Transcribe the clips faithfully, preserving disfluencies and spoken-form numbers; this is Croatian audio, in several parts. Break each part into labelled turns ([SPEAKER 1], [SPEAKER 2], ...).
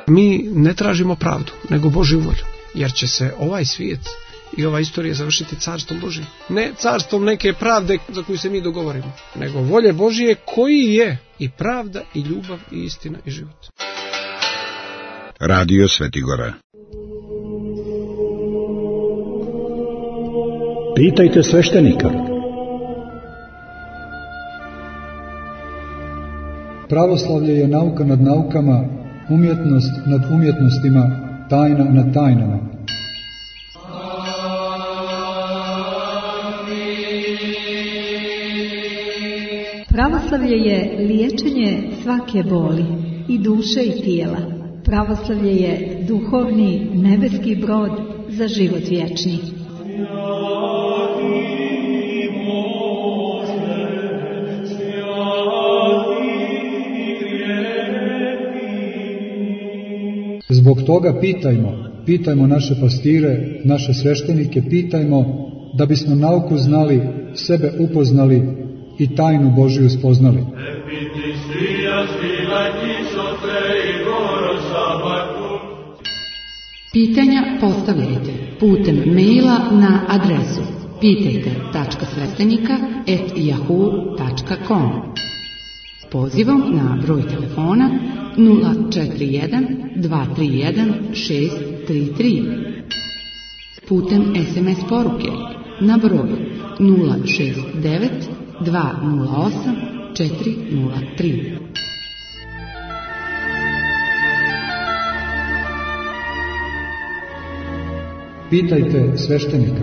[SPEAKER 1] Mi ne tražimo pravdu, nego Božju volju, jer će se ovaj svijet i ova istorija završiti carstvom Božjim. Ne carstvom neke pravde za koju se mi dogovorimo, nego volje Božje koji je i pravda i ljubav i istina i život.
[SPEAKER 2] Radio Svetigora.
[SPEAKER 3] Pitajte sveštenika. Pravoslavlje je nauka nad naukama, umjetnost nad umjetnostima, tajna nad tajnama.
[SPEAKER 4] Pravoslavlje je liječenje svake boli, i duše i tijela. Pravoslavlje je duhovni nebeski brod za život vječni.
[SPEAKER 3] Zbog toga pitajmo, pitajmo naše pastire, naše sveštenike, pitajmo da bismo nauku znali, sebe upoznali i tajnu Božju spoznali.
[SPEAKER 5] Pitanja postavljajte putem maila na adresu pitajte tačka sveštenika at yahoo tačka com, pozivom na broj telefona nula četiri jedan dva tri jedan šest tri tri, putem es em es poruke na broj nula šest devet dva nula osam četiri nula tri.
[SPEAKER 3] Pitajte sveštenika.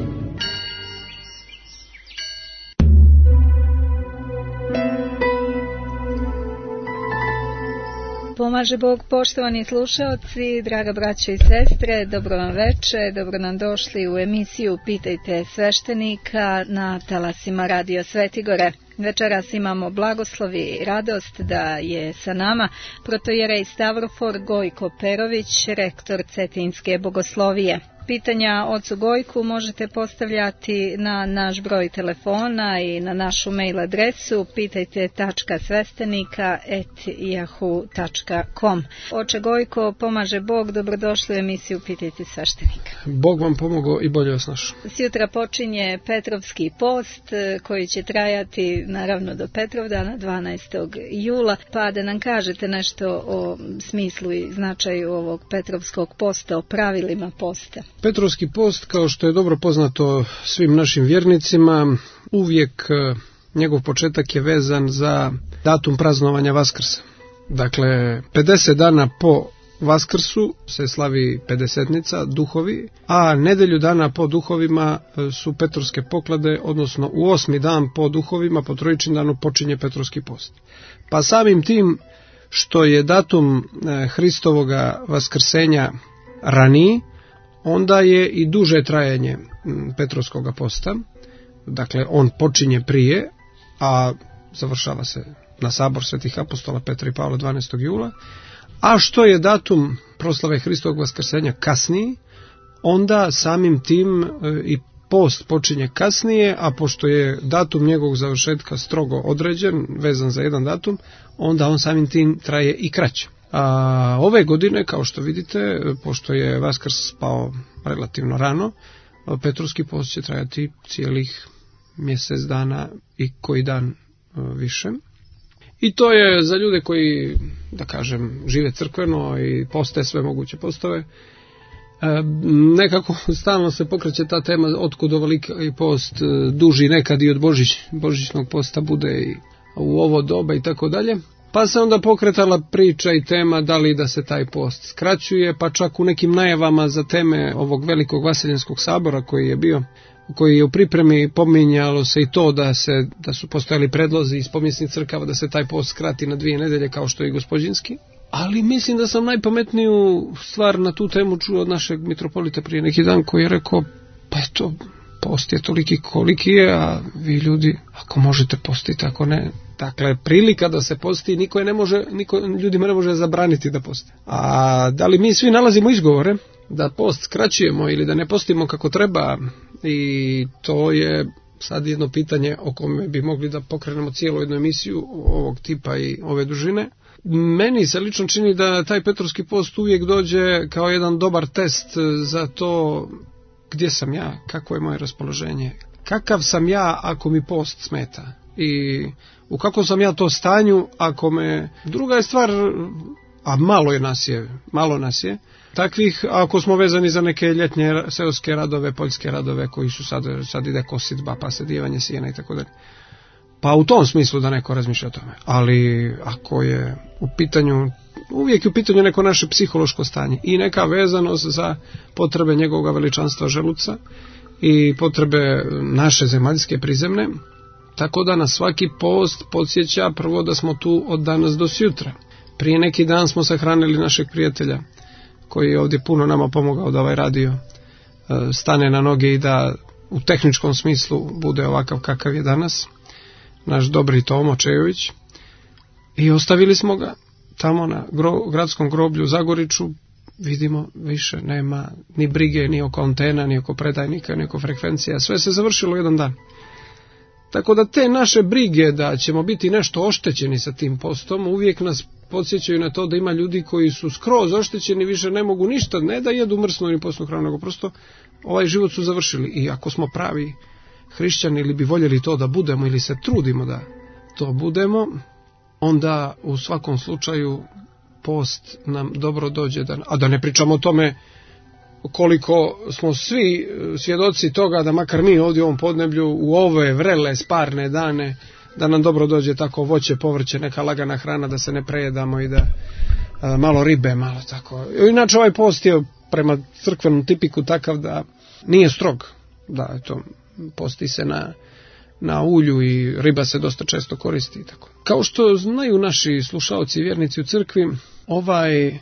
[SPEAKER 6] Pomaže Bog, poštovani slušaoci, draga braćo i sestre, dobro vam veče, dobro nam došli u emisiju Pitajte sveštenika na talasima Radio Svetigore. Večeras imamo blagoslovi i radost da je sa nama protojerej Stavrofor Gojko Perović, rektor Cetinske bogoslovije. Pitanja ocu Gojku možete postavljati na naš broj telefona i na našu mail adresu pitajte tačka sveštenika at yahoo tačka com. Oče Gojko, pomaže Bog, dobrodošli u emisiju Pitajte sveštenika.
[SPEAKER 1] Bog vam pomogao i bolje vas našao.
[SPEAKER 6] Sutra počinje Petrovski post koji će trajati naravno do Petrovdana dvanaestog jula, pa da nam kažete nešto o smislu i značaju ovog Petrovskog posta, o pravilima posta.
[SPEAKER 1] Petrovski post, kao što je dobro poznato svim našim vjernicima, uvijek njegov početak je vezan za datum praznovanja Vaskrsa. Dakle, pedeset dana po Vaskrsu se slavi pedesetnica, duhovi, a nedelju dana po duhovima su Petrovske poklade, odnosno u osmi dan po duhovima, po trojičnom danu počinje Petrovski post. Pa samim tim što je datum Hristovoga vaskrsenja raniji, onda je i duže trajanje Petrovskoga posta, dakle on počinje prije, a završava se na sabor svetih apostola Petra i Pavla dvanaestog jula, a što je datum proslave Hristovog vaskrsenja kasniji, onda samim tim i post počinje kasnije, a pošto je datum njegovog završetka strogo određen, vezan za jedan datum, onda on samim tim traje i kraće. A ove godine, kao što vidite, pošto je Vaskrs spao relativno rano, Petrovski post će trajati cijelih mjesec dana i koji dan više. I to je za ljude koji, da kažem, žive crkveno i poste sve moguće postave. Nekako stalno se pokreće ta tema otkud ovoliki post duži, nekad i od Božić, božićnog posta bude i u ovo doba i tako dalje. Pa se onda pokretala priča i tema da li da se taj post skraćuje, pa čak u nekim najavama za teme ovog velikog vaseljenskog sabora koji je bio, koji je u pripremi, pominjalo se i to da se da su postojali predlozi iz pomijesnih crkava da se taj post skrati na dvije nedelje kao što je i Gospođinski. Ali mislim da sam najpametniju stvar na tu temu čuo od našeg mitropolita prije neki dan, koji je rekao, pa eto, post je toliki koliki je, a vi ljudi, ako možete postiti, ako ne. Dakle, prilika da se posti, niko je ne može, niko, ljudima ne može zabraniti da poste. A da li mi svi nalazimo izgovore da post skraćujemo ili da ne postimo kako treba, i to je sad jedno pitanje o kome bi mogli da pokrenemo cijelu jednu emisiju ovog tipa i ove dužine. Meni se lično čini da taj Petrovski post uvijek dođe kao jedan dobar test za to gdje sam ja, kako je moje raspoloženje, kakav sam ja ako mi post smeta i u kakvom sam ja to stanju ako me... Druga je stvar, a malo je nas je, malo nas je, takvih ako smo vezani za neke ljetnje seoske radove, poljske radove koji su sad, sad ide kosidba, pa sedijevanje sjena i tako dalje. Pa u tom smislu da neko razmišlja o tome. Ali ako je u pitanju, uvijek je u pitanju neko naše psihološko stanje i neka vezanost za potrebe njegovog veličanstva želuca i potrebe naše zemaljske prizemne, tako da nas svaki post podsjeća prvo da smo tu od danas do sutra. Prije neki dan smo sahranili našeg prijatelja koji je ovdje puno nama pomogao da ovaj radio stane na noge i da u tehničkom smislu bude ovakav kakav je danas, naš dobri Tomo Čejović, i ostavili smo ga tamo na gro, gradskom groblju u Zagoriću. Vidimo, više nema ni brige, ni oko antena, ni oko predajnika, ni oko frekvencija, sve se završilo jedan dan. Tako da te naše brige da ćemo biti nešto oštećeni sa tim postom, uvijek nas podsjećaju na to da ima ljudi koji su skroz oštećeni, više ne mogu ništa, ne da jedu mrsnu ili postnu hranu, nego prosto ovaj život su završili. I ako smo pravi hrišćani ili bi voljeli to da budemo ili se trudimo da to budemo, onda u svakom slučaju post nam dobro dođe. Da, a da ne pričamo o tome koliko smo svi svjedoci toga da makar mi ovdje u ovom podneblju u ove vrele sparne dane da nam dobro dođe tako voće, povrće, neka lagana hrana, da se ne prejedamo i da a, malo ribe, malo tako. Inače ovaj post je prema crkvenom tipiku takav da nije strog, da eto, posti se na, na ulju i riba se dosta često koristi. Tako. Kao što znaju naši slušaoci i vjernici u crkvi, ovaj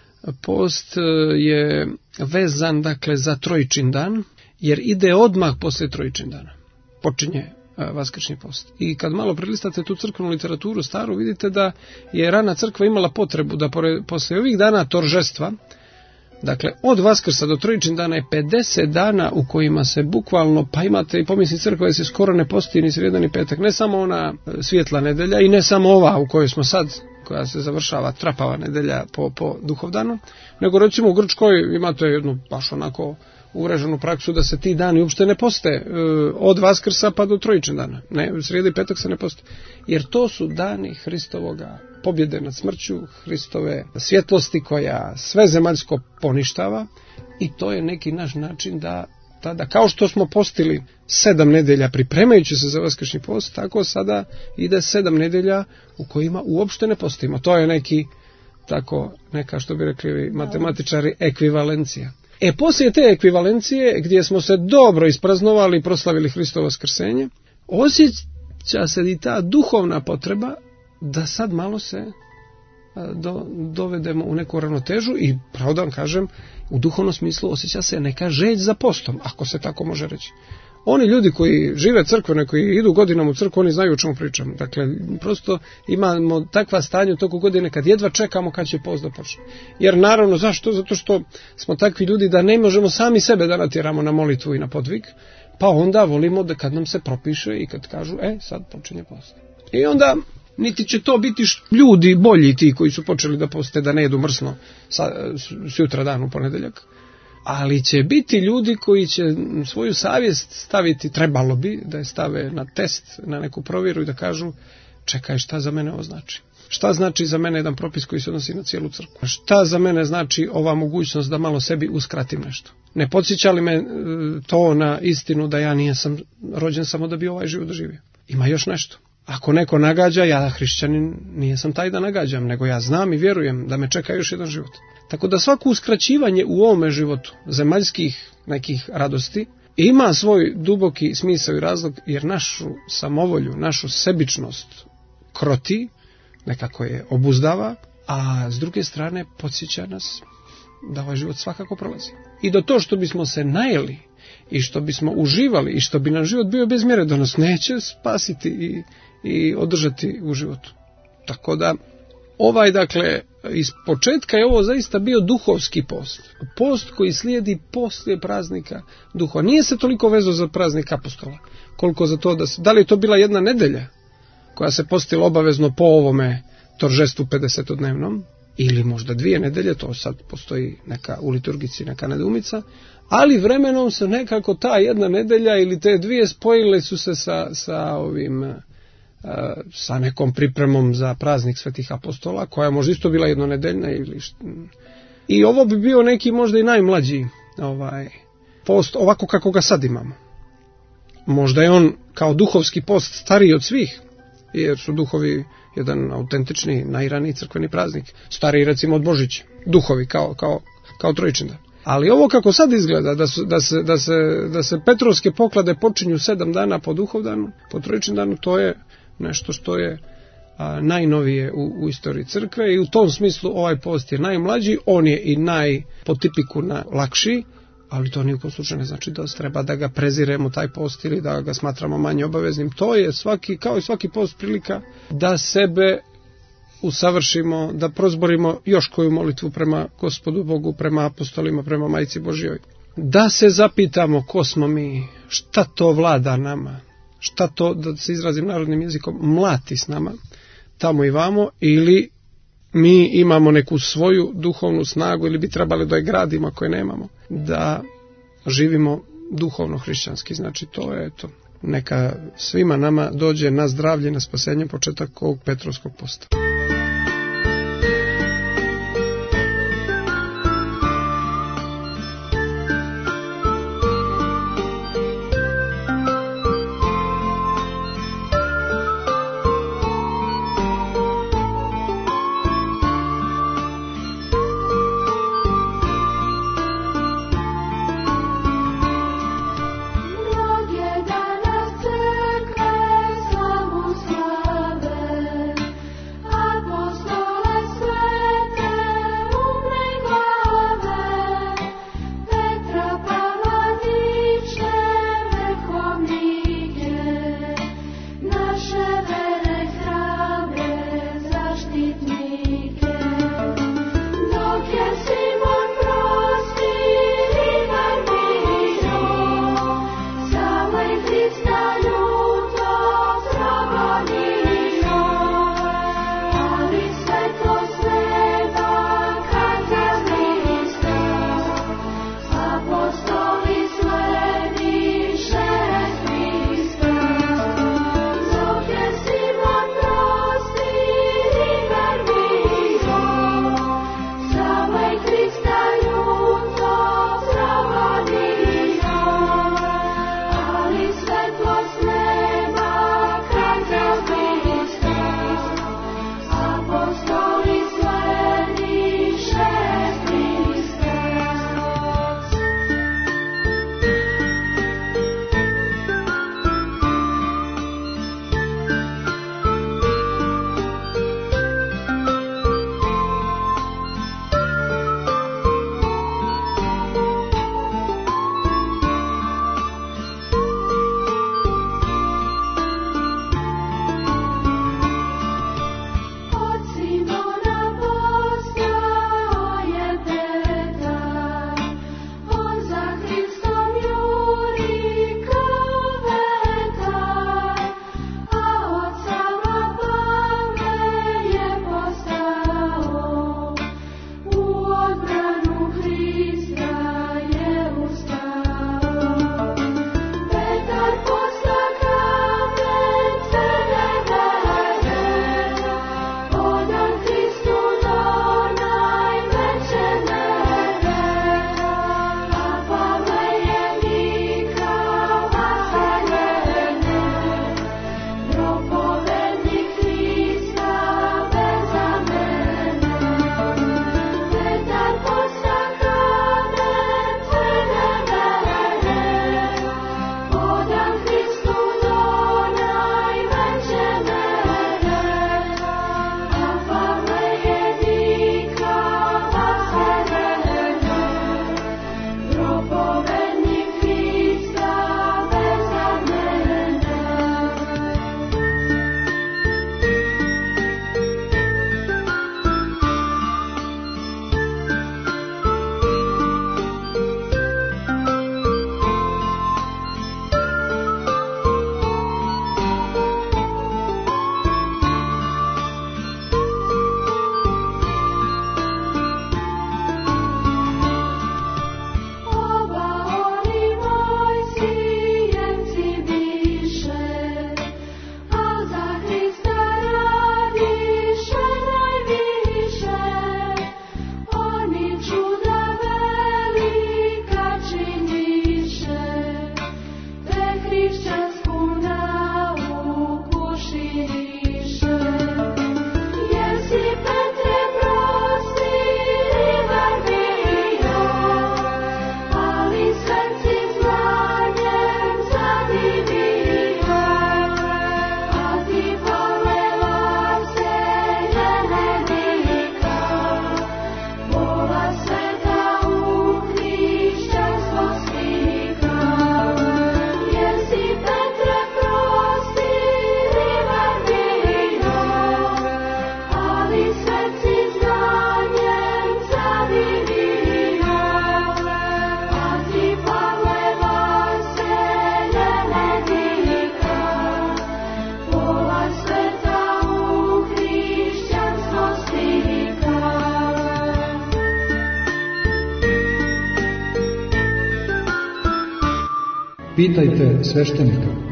[SPEAKER 1] post je vezan dakle za Trojičin dan, jer ide odmah poslije Trojičin dana. Počinje vaskršnji post. I kad malo prelistate tu crkvenu literaturu staru, vidite da je rana crkva imala potrebu da poslije ovih dana toržestva, dakle od Vaskrsa do Trojičin dana je pedeset dana u kojima se bukvalno, pa imate i pomisli crkva da se skoro ne posti ni srijeda ni petak, ne samo ona svjetla nedelja i ne samo ova u kojoj smo sad, koja se završava trapava nedelja po, po duhovdanu, nego recimo u Grčkoj imate jednu baš onako uvreženu praksu da se ti dani uopšte ne poste e, od Vaskrsa pa do Trojičin dana. Ne, srijeda i petak se ne poste. Jer to su dani Hristovoga pobjede nad smrću, Hristove svjetlosti koja sve zemaljsko poništava, i to je neki naš način da tada, kao što smo postili sedam nedelja pripremajući se za vaskršnji post, tako sada ide sedam nedelja u kojima uopšte ne postimo. To je neki, tako, neka što bi rekli matematičari, ekvivalencija. E, poslije te ekvivalencije, gdje smo se dobro ispraznovali i proslavili Hristovo vaskrsenje, osjeća se i ta duhovna potreba da sad malo se do, dovedemo u neku ravnotežu i, pravo da vam kažem, u duhovnom smislu osjeća se neka želj za postom, ako se tako može reći. Oni ljudi koji žive crkvene, koji idu godinama u crkvu, oni znaju o čemu pričam. Dakle, prosto imamo takva stanja u toku godine kad jedva čekamo kad će post da počne. Jer naravno, zašto? Zato što smo takvi ljudi da ne možemo sami sebe da natjeramo na molitvu i na podvig, pa onda volimo da kad nam se propiše i kad kažu, e, sad počinje post. I onda niti će to biti ljudi bolji ti koji su počeli da poste, da ne jedu mrsno sa, sutra dan u ponedeljak, ali će biti ljudi koji će svoju savjest staviti, trebalo bi da je stave na test, na neku provjeru i da kažu, čekaj, šta za mene ovo znači? Šta znači za mene jedan propis koji se odnosi na cijelu crkvu? Šta za mene znači ova mogućnost da malo sebi uskratim nešto? Ne podsjeća li me to na istinu da ja nisam rođen samo da bi ovaj život doživio? Ima još nešto. Ako neko nagađa, ja hrišćanin nijesam taj da nagađam, nego ja znam i vjerujem da me čeka još jedan život. Tako da svako uskraćivanje u ovome životu zemaljskih nekih radosti ima svoj duboki smisao i razlog, jer našu samovolju, našu sebičnost kroti, nekako je obuzdava, a s druge strane podsjeća nas da ovaj život svakako prolazi. I do to što bismo se najeli i što bismo uživali i što bi nam život bio bez mjere, da nas neće spasiti i, i održati u životu. Tako da ovaj, dakle, iz početka je ovo zaista bio duhovski post. Post koji slijedi poslije praznika duha. Nije se toliko vezao za praznik apostola, koliko za to da se, da li je to bila jedna nedelja koja se postila obavezno po ovome toržestvu pedesetodnevnom, ili možda dvije nedelje, to sad postoji neka u liturgici neka nedoumica, ali vremenom se nekako ta jedna nedelja ili te dvije spojile su se sa, sa ovim sa nekom pripremom za praznik Svetih apostola, koja je možda isto bila jednonedeljna ili št... i ovo bi bio neki možda i najmlađi ovaj post ovako kako ga sad imamo. Možda je on kao duhovski post stariji od svih, jer su duhovi jedan autentični, najraniji crkveni praznik, stariji recimo od Božića, duhovi kao, kao, kao Trojičindan. Ali ovo kako sad izgleda, da, su, da, se, da, se, da se Petrovske poklade počinju sedam dana po Duhovdanu, po Trojičindanu, to je nešto što je a, najnovije u, u istoriji crkve i u tom smislu ovaj post je najmlađi, on je i naj po tipiku na lakši, ali to ni u kom slučaju ne znači da treba da ga preziremo taj post ili da ga smatramo manje obaveznim. To je svaki, kao i svaki post, prilika da sebe usavršimo, da prozborimo još koju molitvu prema Gospodu Bogu, prema apostolima, prema Majci Božjoj. Da se zapitamo ko smo mi, šta to vlada nama, šta to, da se izrazim narodnim jezikom, mlati s nama, tamo i vamo, ili mi imamo neku svoju duhovnu snagu ili bi trebali da je gradimo ako je nemamo, da živimo duhovno hrišćanski. Znači to je to. Neka svima nama dođe na zdravlje, na spasenje početak ovog Petrovskog posta.
[SPEAKER 2] I
[SPEAKER 3] pitajte sveštenika.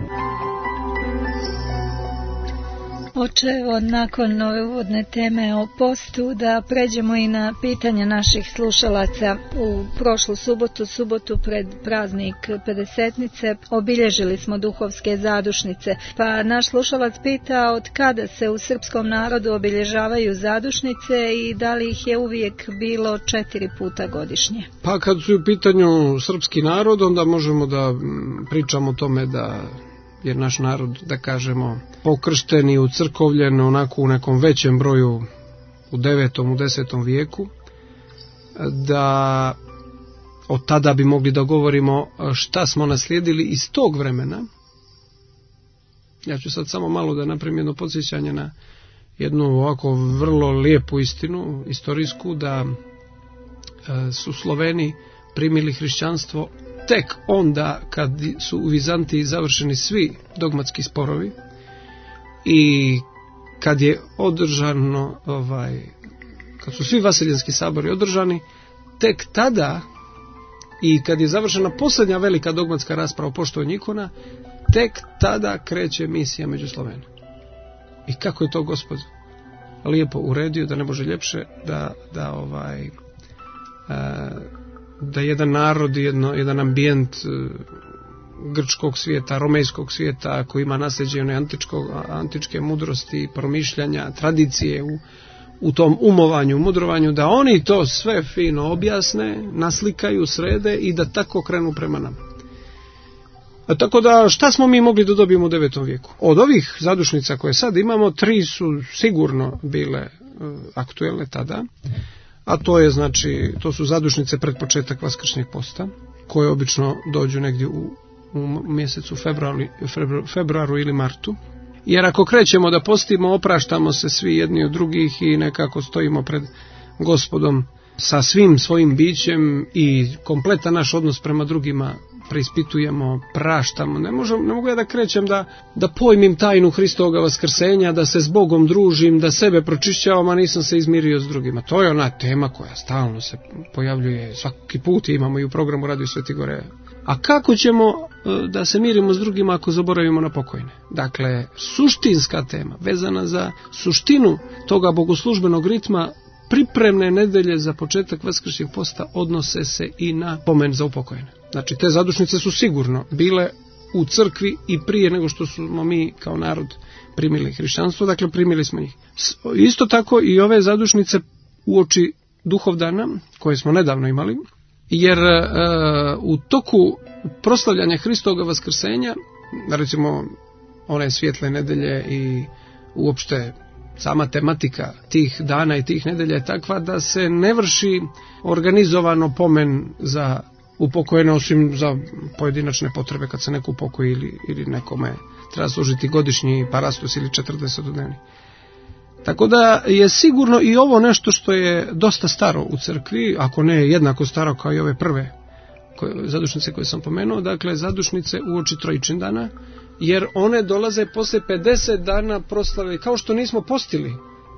[SPEAKER 6] Oče, evo, nakon ove uvodne teme o postu, da pređemo i na pitanja naših slušalaca. U prošlu subotu, subotu pred praznik Pedesetnice, obilježili smo duhovske zadušnice, pa naš slušalac pita od kada se u srpskom narodu obilježavaju zadušnice i da li ih je uvijek bilo četiri puta godišnje.
[SPEAKER 1] Pa kad su u pitanju srpski narod, onda možemo da pričamo o tome da je naš narod, da kažemo, pokršten i ucrkovljen onako u nekom većem broju u devetom, u desetom vijeku, da od tada bi mogli da govorimo šta smo naslijedili iz tog vremena. Ja ću sad samo malo da napravim jedno podsjećanje na jednu ovako vrlo lijepu istinu, istorijsku, da su Sloveni primili hrišćanstvo tek onda kad su u Vizantiji završeni svi dogmatski sporovi i kad je održano ovaj, kad su svi vaseljenski sabori održani, tek tada i kad je završena posljednja velika dogmatska rasprava o poštovanju ikona, tek tada kreće misija među Slovene. I kako je to Gospod lijepo uredio, da ne može ljepše, da, da ovaj e, da jedan narod, jedno, jedan ambijent grčkog svijeta, romejskog svijeta, koji ima nasljeđe antičke mudrosti, promišljanja, tradicije u, u tom umovanju, mudrovanju, da oni to sve fino objasne, naslikaju, srede i da tako krenu prema nama. A tako da, šta smo mi mogli da dobijemo u devetom vijeku? Od ovih zadušnica koje sad imamo, tri su sigurno bile uh, aktuelne tada, a to je, znači, to su zadušnice pred početak vaskršnjeg posta, koje obično dođu negdje u, u mjesecu februaru, februaru ili martu. Jer ako krećemo da postimo, opraštamo se svi jedni od drugih i nekako stojimo pred Gospodom sa svim svojim bićem i kompletan naš odnos prema drugima preispitujemo, praštamo. Ne, možem, ne mogu ja da krećem da, da pojmim tajnu Hristovoga vaskrsenja, da se s Bogom družim, da sebe pročišćavam, a nisam se izmirio s drugima. To je ona tema koja stalno se pojavljuje, svaki put imamo i u programu Radio Svetigore. A kako ćemo da se mirimo s drugima ako zaboravimo na pokojne? Dakle, suštinska tema, vezana za suštinu toga bogoslužbenog ritma, pripremne nedelje za početak vaskršnjeg posta odnose se i na pomen za upokojene. Znači, te zadušnice su sigurno bile u crkvi i prije nego što smo mi kao narod primili hrišćanstvo, dakle primili smo ih. Isto tako i ove zadušnice uoči Duhovdana, koje smo nedavno imali, jer e, u toku proslavljanja Hristovoga vaskrsenja, recimo one svijetle nedelje i uopšte sama tematika tih dana i tih nedelja je takva da se ne vrši organizovano pomen za upokojene, osim za pojedinačne potrebe kad se neko upokoji ili, ili nekome treba služiti godišnji parastos ili četrdesetodnevni. Tako da je sigurno i ovo nešto što je dosta staro u crkvi, ako ne jednako staro kao i ove prve koje, zadušnice koje sam pomenuo, dakle zadušnice uoči Trojičindana, jer one dolaze posle pedeset dana proslave, kao što nismo postili,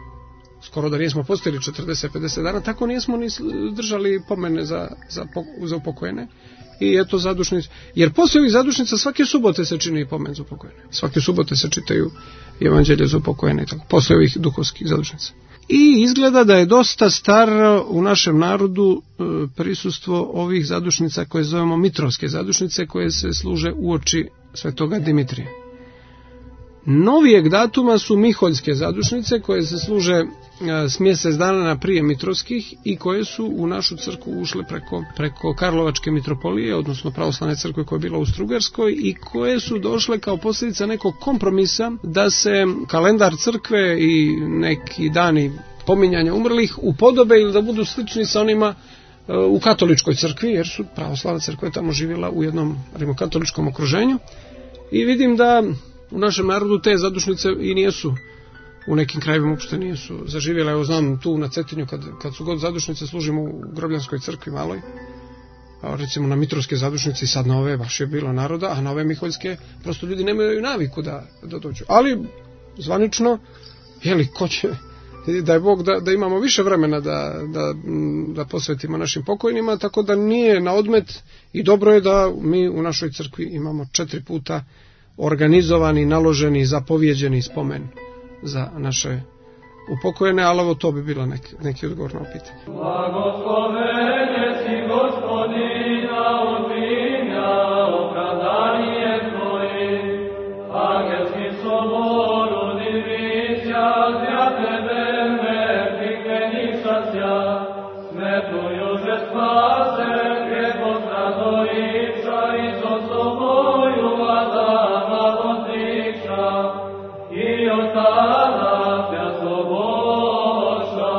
[SPEAKER 1] skoro da nismo postili četrdeset do pedeset dana, tako nismo ni držali pomene za, za, za upokojene. I eto zadušnice, jer posle ovih zadušnica svake subote se čini pomen za upokojene. Svake subote se čitaju evanđelje za upokojene i tako, posle ovih duhovskih zadušnica. I izgleda da je dosta star u našem narodu e, prisustvo ovih zadušnica koje zovemo mitrovske zadušnice, koje se služe uoči svetoga Dimitrija. Novijeg datuma su miholjske zadušnice koje se služe e, s mjesec dana prije mitrovskih i koje su u našu crkvu ušle preko, preko Karlovačke mitropolije, odnosno pravoslavne crkve koja je bila u Strugarskoj, i koje su došle kao posljedica nekog kompromisa da se kalendar crkve i neki dani pominjanja umrlih upodobe ili da budu slični sa onima e, u katoličkoj crkvi, jer su pravoslavna crkva tamo živjela u jednom rimokatoličkom okruženju. I vidim da u našem narodu te zadušnice i nijesu, u nekim krajevima uopšte nijesu zaživjela. Evo znam tu na Cetinju kad, kad su god zadušnice služimo u Grobljanskoj crkvi maloj, a recimo na mitrovske zadušnice i sad na ove baš je bilo naroda, a na ove miholjske prosto ljudi nemaju naviku da, da dođu. Ali zvanično, jeli, ko će daj Bog da, da imamo više vremena da, da, da posvetimo našim pokojnima, tako da nije na odmet i dobro je da mi u našoj crkvi imamo četiri puta organizovani, naloženi, zapovjeđeni spomen za naše upokojene, ali ovo to bi bilo neki, neki odgovor na pitanje.
[SPEAKER 2] Blagoslovenje si Gospodina odvinja, opravdanje tvoji, angelski soboru divića, zja tebe mrtvike nisasja, smetuju že spase, grebo zradojića, i so soboju Adama odliča, i ostala svjetlo Boža.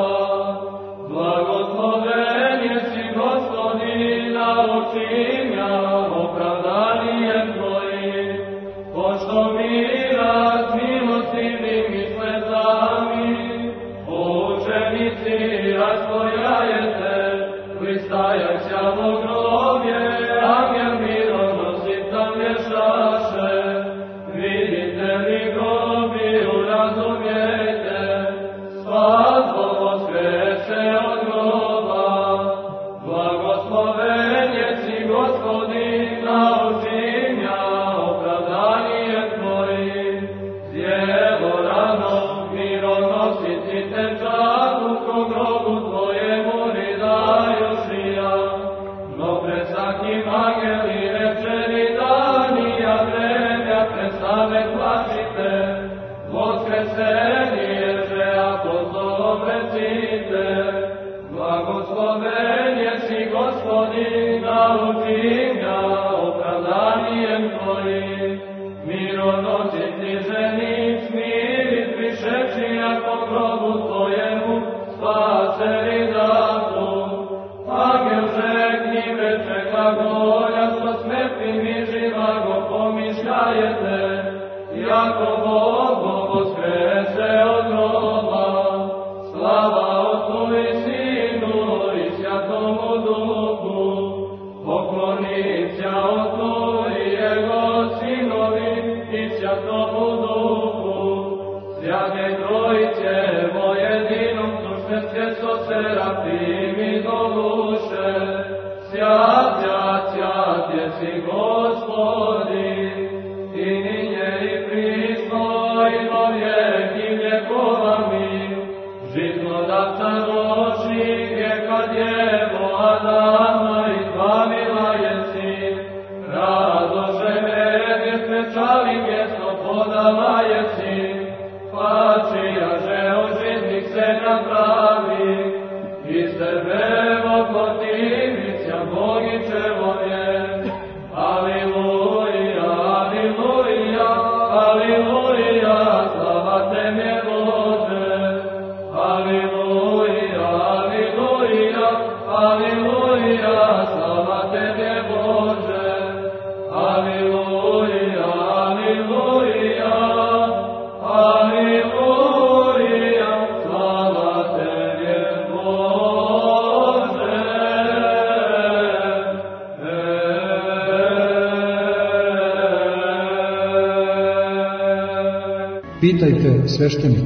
[SPEAKER 2] Blagoslovenje si Gospodina učinja, opravdanje tvoji, pošto mira s milostivim i sledami, učenici rastvojajete, pristajaća u grobje, angel mironosica vješaše, vidite li grobiju razumijete, svatko voskreće od groba. Blagoslovenje si Gospodina učinja, opravdanje tvoji, zjevo rano mironosici tečaku, ko grobu tvojemu ridaju šija, no pred svakim angeli večeri danija vremja pred same plačite, voskresenije že apostolom recite. Blagoslovenje si Gospodina učinja, opravdanijem tvojim, mironosici ženic smirit prišeći, ako grobu tvojemu spase ridaku. Angel žekni reče glagolja, so smrtnim i živago pomišljajete, jako Bogo voskreće od groba. Slava Otcu i Sinu i Svjatomu Duhu, poklonića Otcu i Jego Sinovi i Svjatomu Duhu, Svjate Trojice vojedinom sušte svjetso serafim i doluše, sjat, sjat, sjat jesi Gospodin, i ninje i prisno i do vijeki vjekovami, žitnodavca roši vijeka djevo Adama izbavila jesi, radoše medje svečali mjesto podala jesi, pačija že ožitnik se napravi, i sebe vokotivnića Bogićevovje. Aliluja, aliluja, aliluja, slava tebe Bože. Aliluja, aliluja, aliluja, slava tebe Bože. Aliluja, aliluja, aliluja, slava tebe Bože.
[SPEAKER 3] Pitajte sveštenika.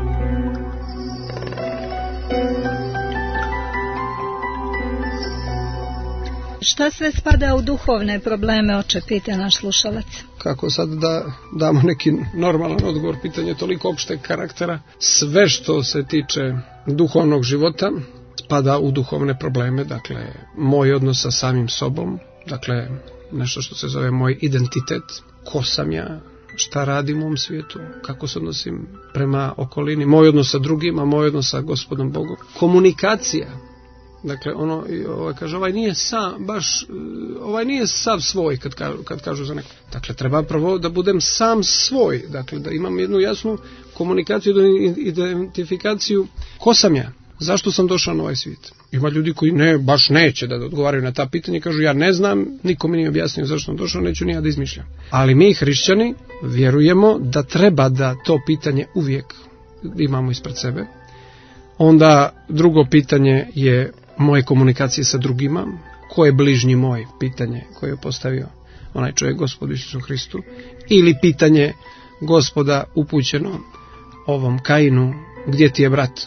[SPEAKER 6] Šta sve spada u duhovne probleme, oče, pita naš slušalac?
[SPEAKER 1] Kako sad da damo neki normalan odgovor, pitanje toliko opšteg karaktera. Sve što se tiče duhovnog života spada u duhovne probleme, dakle moj odnos sa samim sobom, dakle nešto što se zove moj identitet, ko sam ja, šta radim u ovom svijetu, kako se odnosim prema okolini, moj odnos sa drugima, moj odnos sa Gospodom Bogom, komunikacija. Dakle, ono, ovaj, kaže, ovaj nije sam, baš, ovaj nije sav svoj, kad kažu, kad kažu za neko. Dakle, treba prvo da budem sam svoj, dakle, da imam jednu jasnu komunikaciju, identifikaciju, ko sam ja, zašto sam došao na ovaj svijet. Ima ljudi koji ne, baš neće da odgovaraju na ta pitanja, kažu, ja ne znam, niko mi nije objasnio zašto sam došao, neću ni ja da izmišljam. Ali mi, hrišćani, vjerujemo da treba da to pitanje uvijek imamo ispred sebe. Onda drugo pitanje je moje komunikacije sa drugima, ko je bližnji moj, pitanje koje je postavio onaj čovjek Gospodu Isusu Hristu, ili pitanje Gospoda upućeno ovom Kainu gdje ti je brat?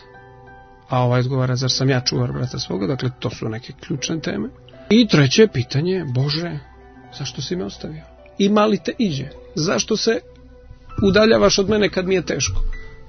[SPEAKER 1] A ovaj odgovara, zar sam ja čuvar brata svoga? Dakle, to su neke ključne teme. I treće pitanje, Bože, zašto si me ostavio? Ima li te iđe? Zašto se udaljavaš od mene kad mi je teško?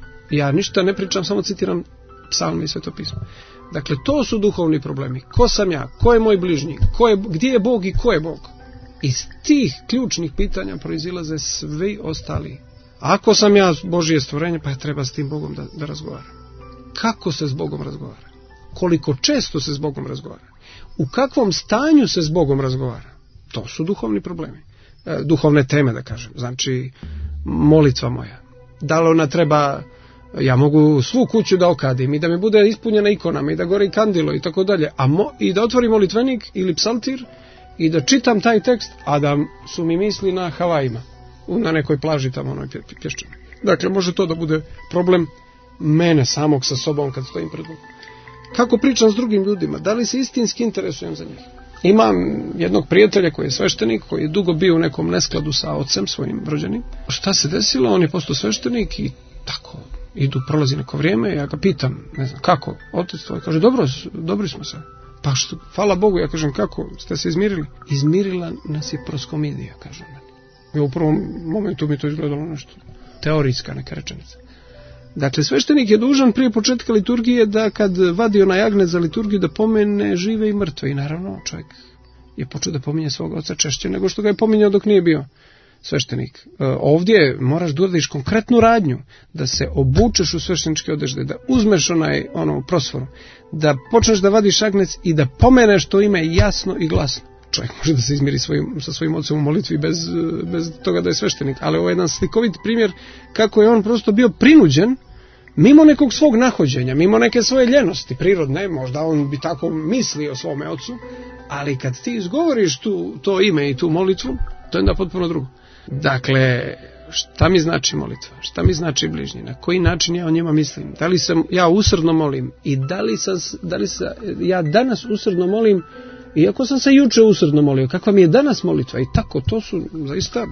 [SPEAKER 1] Ja ništa ne pričam, samo citiram psalme i svetopismo. Dakle, to su duhovni problemi. Ko sam ja? Ko je moj bližnji? Ko je, gdje je Bog i ko je Bog? Iz tih ključnih pitanja proizilaze svi ostali. Ako sam ja Božje stvorenje, pa je treba s tim Bogom da, da razgovaram. Kako se s Bogom razgovara? Koliko često se s Bogom razgovara? U kakvom stanju se s Bogom razgovara? To su duhovni problemi. E, duhovne teme, da kažem. Znači, molitva moja. Da li ona treba, ja mogu svu kuću da okadim i da mi bude ispunjena ikonama i da gori kandilo i tako dalje, a mo, i da otvorim molitvenik ili psaltir i da čitam taj tekst, a da su mi misli na Havajima, na nekoj plaži tamo onoj pješčanoj. Dakle, može to da bude problem mene samog sa sobom kad stojim pred Bogom. Kako pričam s drugim ljudima? Da li se istinski interesujem za njih? Imam jednog prijatelja koji je sveštenik, koji je dugo bio u nekom neskladu sa ocem svojim rođenim. Šta se desilo? On je postao sveštenik i tako idu, prolazi neko vrijeme. Ja ga pitam, ne znam, kako? Otac tvoj kaže, dobro, dobri smo se. Pa što, hvala Bogu, ja kažem, kako ste se izmirili? Izmirila nas je proskomidija, kaže meni. I u prvom momentu mi to izgledalo nešto teorijska neka rečenica. Dakle, sveštenik je dužan prije početka liturgije da kad vadi onaj agnet za liturgiju da pomene žive i mrtve. I naravno čovjek je počeo da pominje svog oca češće nego što ga je pominjao dok nije bio sveštenik. E, ovdje moraš da uradiš konkretnu radnju, da se obučeš u svešteničke odežde, da uzmeš onaj ono prosforu, da počneš da vadiš agnec i da pomeneš to ime jasno i glasno. Čovjek može da se izmiri svojim, sa svojim ocem u molitvi bez, bez toga da je sveštenik. Ali ovo je jedan slikovit primjer kako je on prosto bio prinuđen, mimo nekog svog nahođenja, mimo neke svoje ljenosti prirodne, možda on bi tako mislio o svome ocu, ali kad ti izgovoriš tu, to ime i tu molitvu, to je onda potpuno drugo. Dakle, šta mi znači molitva? Šta mi znači bližnji? Na koji način ja o njima mislim? Da li sam ja usrdno molim? I da li, sam, da li sam, ja danas usrdno molim, iako sam se juče usrdno molio, kakva mi je danas molitva? I tako, to su zaista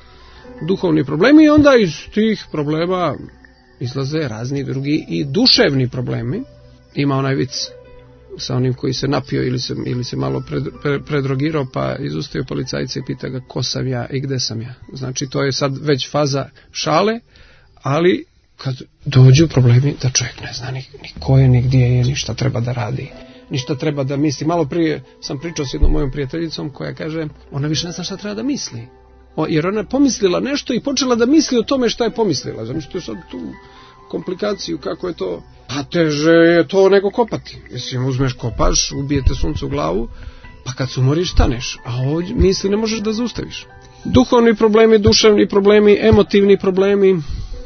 [SPEAKER 1] duhovni problemi i onda iz tih problema izlaze razni drugi i duševni problemi. Ima onaj vic sa onim koji se napio ili se, ili se malo pred, pre, predrogirao pa izustio policajca i pita ga ko sam ja i gde sam ja. Znači to je sad već faza šale, ali kad dođu problemi da čovjek ne zna ni, ni ko je, ni gdje je, ni šta treba da radi, ni šta treba da misli. Malo prije sam pričao s jednom mojom prijateljicom koja kaže ona više ne zna šta treba da misli. O, jer ona je pomislila nešto i počela da misli o tome šta je pomislila. Zamislite sad tu komplikaciju kako je to. A teže je to nego kopati. Mislim, uzmeš kopaš, ubijete sunce u glavu, pa kad se umoriš staneš. A ovdje misli ne možeš da zaustaviš. Duhovni problemi, duševni problemi, emotivni problemi.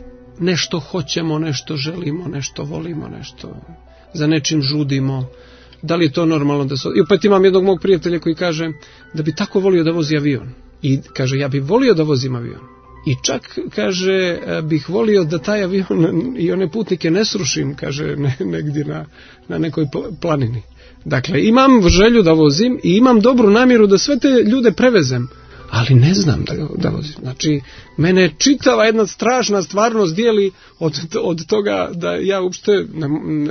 [SPEAKER 1] Nešto hoćemo, nešto želimo, nešto volimo, nešto za nečim žudimo. Da li je to normalno da se... I opet imam jednog mog prijatelja koji kaže da bi tako volio da vozi avion. I kaže, ja bih volio da vozim avion. I čak, kaže, bih volio da taj avion i one putnike ne srušim, kaže, ne, negdje na, na nekoj planini. Dakle, imam želju da vozim i imam dobru namjeru da sve te ljude prevezem, ali ne znam da, da vozim. Znači, mene čitava jedna strašna stvarnost dijeli od, od toga da ja uopšte... Ne, ne,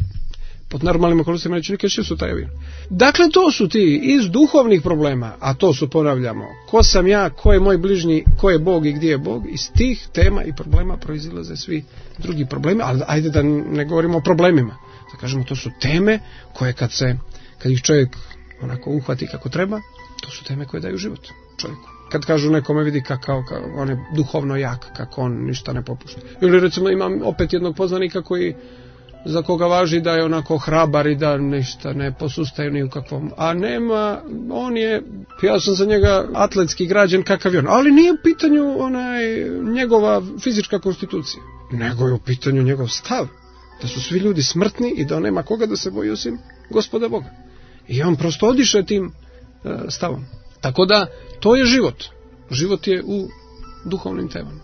[SPEAKER 1] pod normalnim okolnostima neću nikad šesu taj avion. Dakle, to su ti iz duhovnih problema, a to su, ponavljamo, ko sam ja, ko je moj bližnji, ko je Bog i gdje je Bog, iz tih tema i problema proizilaze svi drugi problemi, ali ajde da ne govorimo o problemima, da kažemo to su teme koje kad se, kad ih čovjek onako uhvati kako treba, to su teme koje daju život čovjeku. Kad kažu nekome vidi kako on je duhovno jak, kako on ništa ne popušta. Ili recimo imam opet jednog poznanika koji za koga važi da je onako hrabar i da ništa ne posustaje ni u kakvom. A nema, on je, ja sam za njega atletski građen kakav je on, ali nije u pitanju onaj, njegova fizička konstitucija, nego je u pitanju njegov stav, da su svi ljudi smrtni i da nema koga da se boji osim Gospoda Boga. I on prosto odiše tim uh, stavom. Tako da, to je život. Život je u duhovnim temama.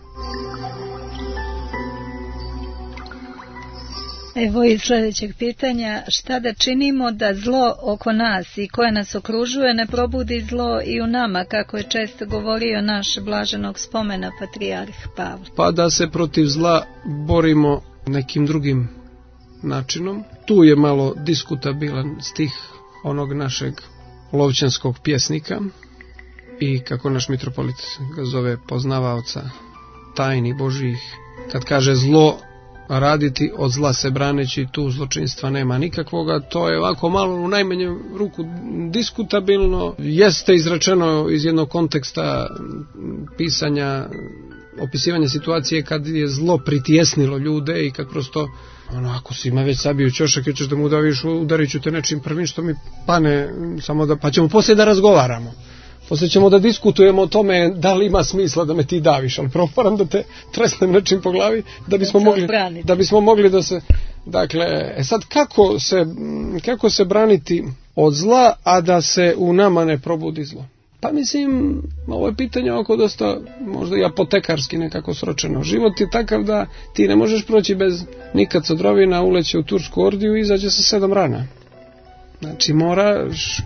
[SPEAKER 6] Evo iz sljedećeg pitanja, šta da činimo da zlo oko nas i koje nas okružuje ne probudi zlo i u nama, kako je često govorio naš blaženog spomena patrijarh Pavle?
[SPEAKER 1] Pa da se protiv zla borimo nekim drugim načinom. Tu je malo diskutabilan stih onog našeg lovćanskog pjesnika i kako naš mitropolit ga zove poznavaoca tajni Božijih, kad kaže zlo raditi od zla se braneći, tu zločinstva nema nikakvoga. To je ovako malo u najmanju ruku diskutabilno, jeste izrečeno iz jednog konteksta pisanja, opisivanja situacije kad je zlo pritjesnilo ljude i kad prosto ono, ako si ima već sabiju ćošak i ćeš da mu udaviš, udarit ću te nečim prvim što mi pane, samo da, pa ćemo poslije da razgovaramo. Poslije ćemo da diskutujemo o tome da li ima smisla da me ti daviš, ali prvo moram da te tresnem nečim po glavi da bismo mogli da bismo mogli da se, dakle, e sad kako se kako se braniti od zla, a da se u nama ne probudi zlo? Pa mislim, ovo je pitanje oko dosta možda i apotekarski nekako sročeno. Život je takav da ti ne možeš proći bez nikad sodrovina, uleće u tursku ordiju i izađe sa sedam rana. Znači moraš,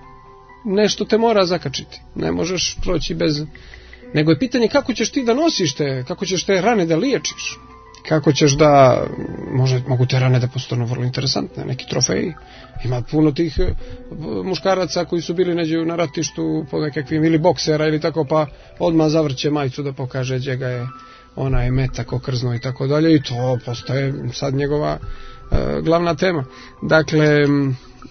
[SPEAKER 1] nešto te mora zakačiti. Ne možeš proći bez, nego je pitanje kako ćeš ti da nosiš te, kako ćeš te rane da liječiš. Kako ćeš da, može, mogu te rane da postanu vrlo interesantne, neki trofeji. Ima puno tih muškaraca koji su bili neđe na ratištu po nekakvim, ili boksera ili tako, pa odmah zavrće majicu da pokaže gdje ga je onaj metak okrzno i tako dalje, i to postaje sad njegova e, glavna tema. Dakle, m,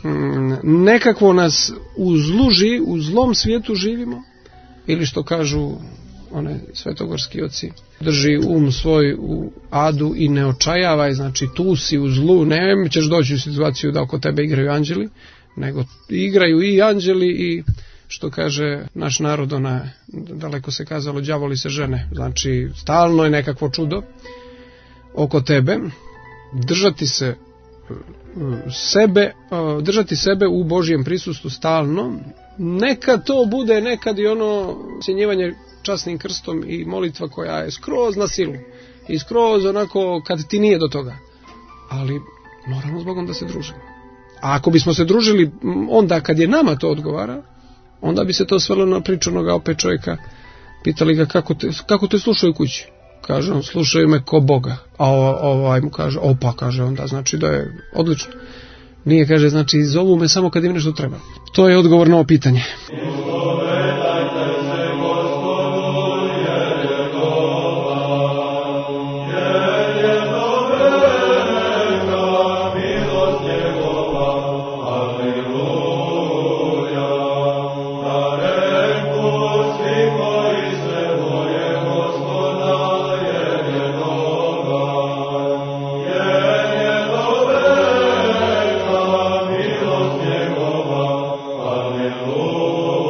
[SPEAKER 1] nekako nas u zlu živi, u zlom svijetu živimo, ili što kažu one svetogorski oci, drži um svoj u adu i ne očajavaj, znači tu si u zlu, ne ćeš doći u situaciju da oko tebe igraju anđeli, nego igraju i anđeli i, što kaže naš narod, ona, daleko se kazalo, đavoli se žene, znači stalno je nekakvo čudo oko tebe. Držati se sebe, držati sebe u Božijem prisustvu stalno, nekad to bude, nekad i ono sjenjivanje časnim krstom i molitva koja je skroz na silu i skroz onako kad ti nije do toga, ali moramo s Bogom da se družimo. A ako bismo se družili onda kad je nama to odgovara, onda bi se to svelo na priču onoga opet čovjeka. Pitali ga kako te, kako te slušaju kući. Kaže on, slušaju me ko Boga. A ovaj mu kaže, opa, kaže onda, znači da je odlično. Nije, kaže, znači zovu me samo kad im nešto treba. To je odgovor na ovo pitanje.
[SPEAKER 2] Oh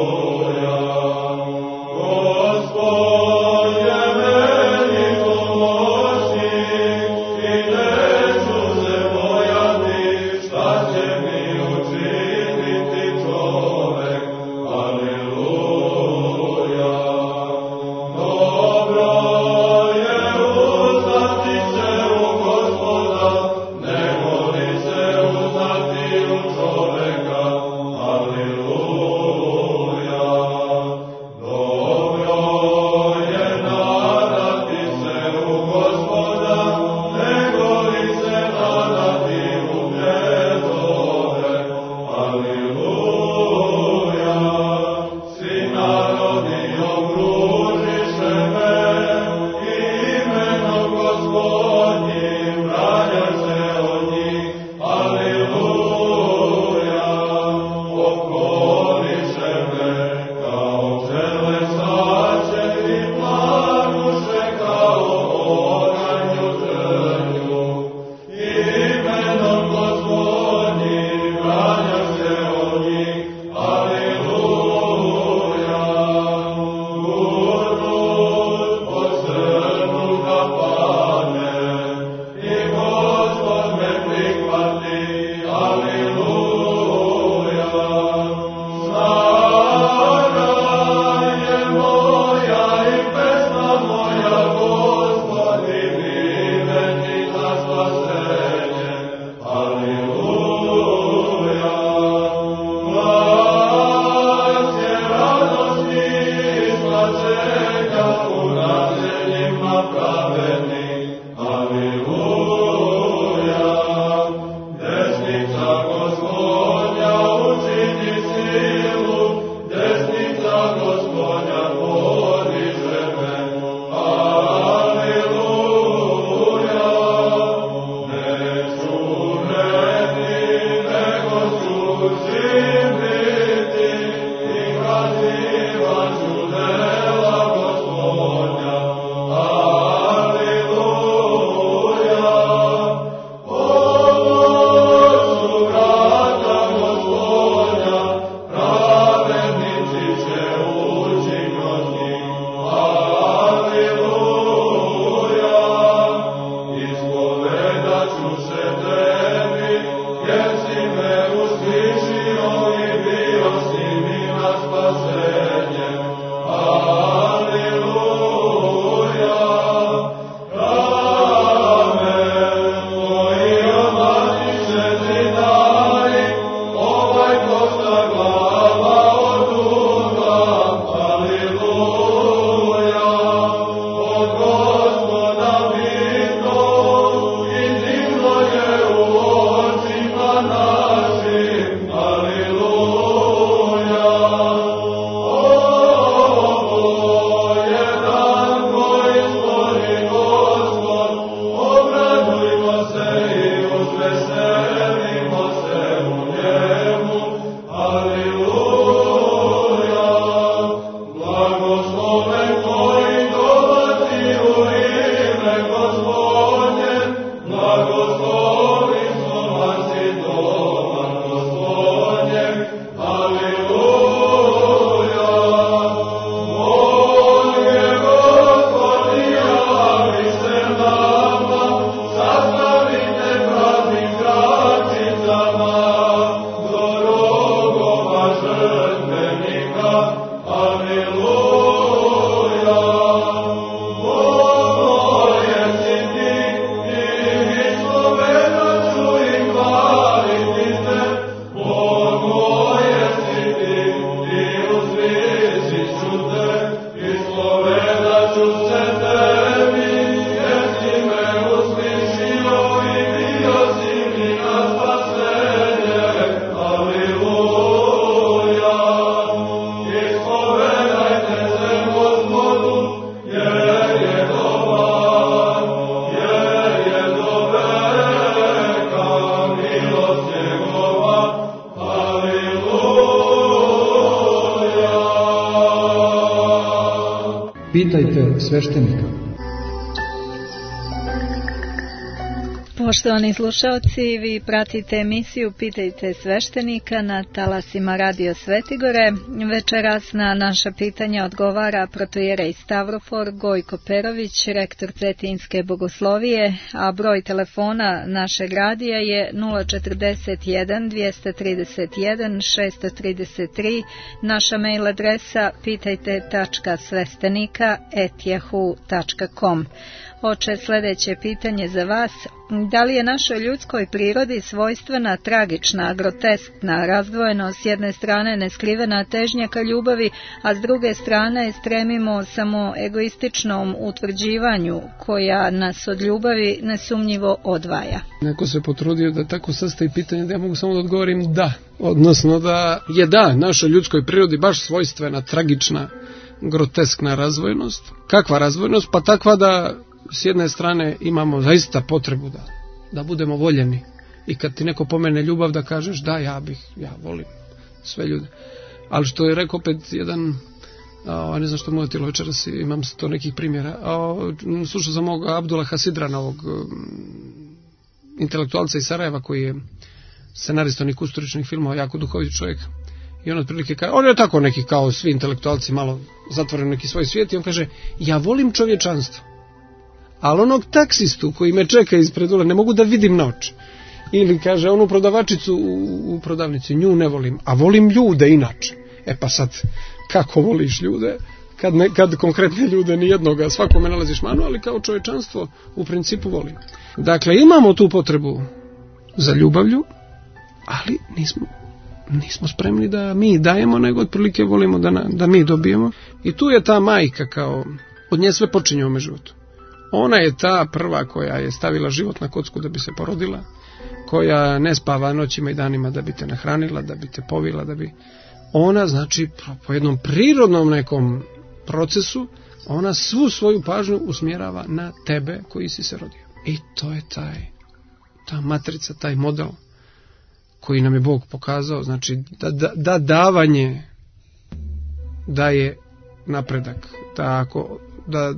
[SPEAKER 3] Pitajte sveštenika.
[SPEAKER 6] Poštovani slušaoci, vi pratite emisiju Pitajte sveštenika na talasima Radio Svetigore. Večeras na naša pitanja odgovara protoijerej Stavrofor Gojko Perović, rektor Cetinjske bogoslovije, a broj telefona našeg radija je nula četrdeset jedan dvjesto trideset jedan šesto trideset tri, naša mail adresa pitajte tačka sveštenika et yahoo tačka com. Oče, sljedeće pitanje za vas. Da li je našoj ljudskoj prirodi svojstvena tragična, groteskna, razdvojeno s jedne strane neskrivena težnja ka ljubavi, a s druge strane stremimo samo egoističnom utvrđivanju koja nas od ljubavi nesumnjivo odvaja?
[SPEAKER 1] Neko se potrudio da tako sastavi pitanje da ja mogu samo da odgovorim da. Odnosno da je da, našoj ljudskoj prirodi baš svojstvena, tragična, groteskna razdvojenost. Kakva razdvojenost? Pa takva da s jedne strane imamo zaista potrebu da, da budemo voljeni i kad ti neko pomene ljubav da kažeš da, ja bih, ja volim sve ljude. Ali što je rekao opet jedan, a, ne znam što mu je tilo večeras, imam to nekih primjera, a, slušao sam ovog Abdula Hasidrana, ovog um, intelektualca iz Sarajeva koji je scenarista onih kusturičnih filmova, jako duhovit čovjek. I on otprilike kaže, on je tako neki kao svi intelektualci, malo zatvoren neki svoj svijet, i on kaže, ja volim čovječanstvo, ali onog taksistu koji me čeka ispred ule ne mogu da vidim na oči. Ili kaže, onu prodavačicu u, u prodavnici, nju ne volim, a volim ljude inače. E pa sad, kako voliš ljude, kad, ne, kad konkretne ljude nijednoga, svakome nalaziš manu, ali kao čovječanstvo u principu volim. Dakle, imamo tu potrebu za ljubavlju, ali nismo nismo spremni da mi dajemo, nego otprilike volimo da, na, da mi dobijemo. I tu je ta majka, kao od nje sve počinje u životu. Ona je ta prva koja je stavila život na kocku da bi se porodila, koja ne spava noćima i danima da bi te nahranila, da bi te povila, da bi... Ona, znači, po jednom prirodnom nekom procesu, ona svu svoju pažnju usmjerava na tebe koji si se rodio. I to je taj, ta matrica, taj model koji nam je Bog pokazao, znači da, da, da davanje daje napredak, da, ako, da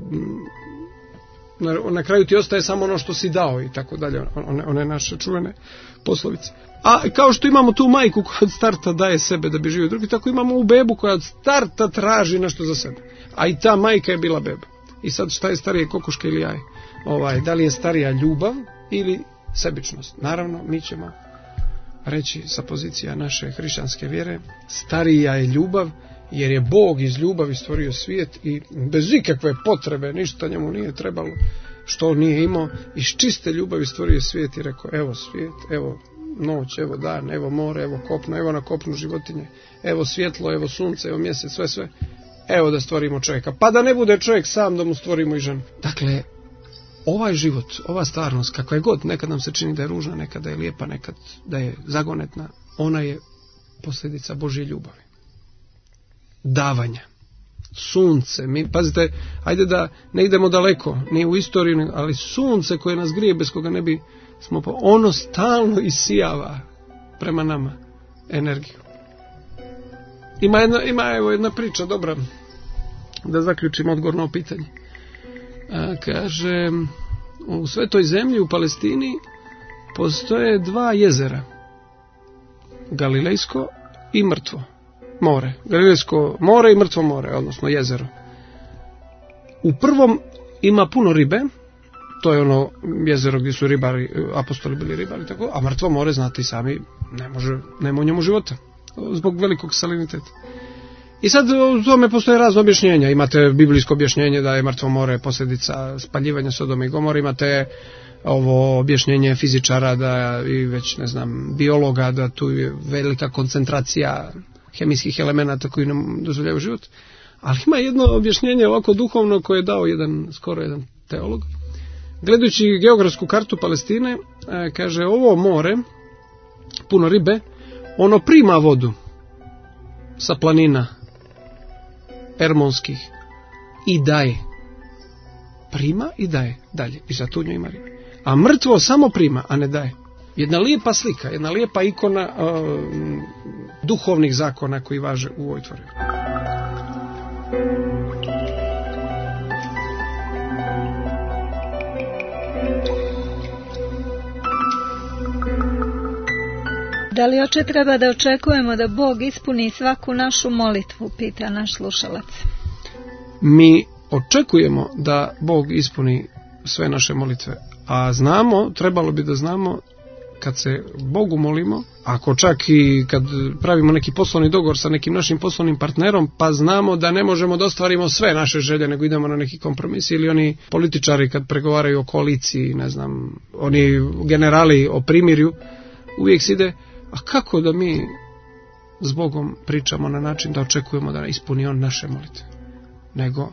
[SPEAKER 1] na, na kraju ti ostaje samo ono što si dao i tako dalje, one, one naše čuvene poslovice. A kao što imamo tu majku koja od starta daje sebe da bi živio drugi, tako imamo u bebu koja od starta traži nešto za sebe. A i ta majka je bila beba. I sad šta je starije, kokoška ili jaje? Ovaj, da li je starija ljubav ili sebičnost? Naravno, mi ćemo reći sa pozicija naše hrišćanske vjere, starija je ljubav, jer je Bog iz ljubavi stvorio svijet i bez ikakve potrebe, ništa njemu nije trebalo, što nije imao, iz čiste ljubavi stvorio svijet i rekao, evo svijet, evo noć, evo dan, evo more, evo kopno, evo na kopnu životinje, evo svjetlo, evo sunce, evo mjesec, sve sve, evo da stvorimo čovjeka, pa da ne bude čovjek sam, da mu stvorimo i ženu. Dakle, ovaj život, ova stvarnost, kakva je god, nekad nam se čini da je ružna, nekad da je lijepa, nekad da je zagonetna, ona je posljedica Božje ljubavi. Davanja. Sunce, mi, pazite, ajde da ne idemo daleko, ni u istoriju, ali sunce koje nas grije, bez koga ne bi smo, po, ono stalno isijava prema nama energiju. Ima jedna, ima evo jedna priča, dobra, da zaključim odgovor na pitanje. A, kaže, u Svetoj zemlji, u Palestini, postoje dva jezera. Galilejsko i Mrtvo more. Galilejsko more i Mrtvo more, odnosno jezero. U prvom ima puno ribe, to je ono jezero gdje su ribari, apostoli bili ribari, tako, a Mrtvo more, znate i sami, ne može, nema u njemu života, zbog velikog saliniteta. I sad u tome postoje razne objašnjenja. Imate biblijsko objašnjenje da je Mrtvo more posljedica spaljivanja Sodome i Gomore, imate ovo objašnjenje fizičara da i već ne znam biologa da tu je velika koncentracija hemijskih elemenata koji nam dozvoljavaju život. Ali ima jedno objašnjenje ovako duhovno koje je dao jedan skoro jedan teolog. Gledajući geografsku kartu Palestine, kaže, ovo more puno ribe, ono prima vodu sa planina Ermonskih i daje. Prima i daje dalje. I sad tu njoj ima ribe. A Mrtvo samo prima, a ne daje. Jedna lijepa slika, jedna lijepa ikona uh, duhovnih zakona koji važe u ovoj tvorevini.
[SPEAKER 6] Da li oče treba da očekujemo da Bog ispuni svaku našu molitvu, pita naš slušalac.
[SPEAKER 1] Mi očekujemo da Bog ispuni sve naše molitve, a znamo, trebalo bi da znamo, kad se Bogu molimo, ako čak i kad pravimo neki poslovni dogovor sa nekim našim poslovnim partnerom, pa znamo da ne možemo da ostvarimo sve naše želje, nego idemo na neki kompromis, ili oni političari kad pregovaraju o koaliciji, ne znam, oni generali o primirju, uvijek se ide, a kako da mi s Bogom pričamo na način da očekujemo da ispuni on naše molitve? Nego,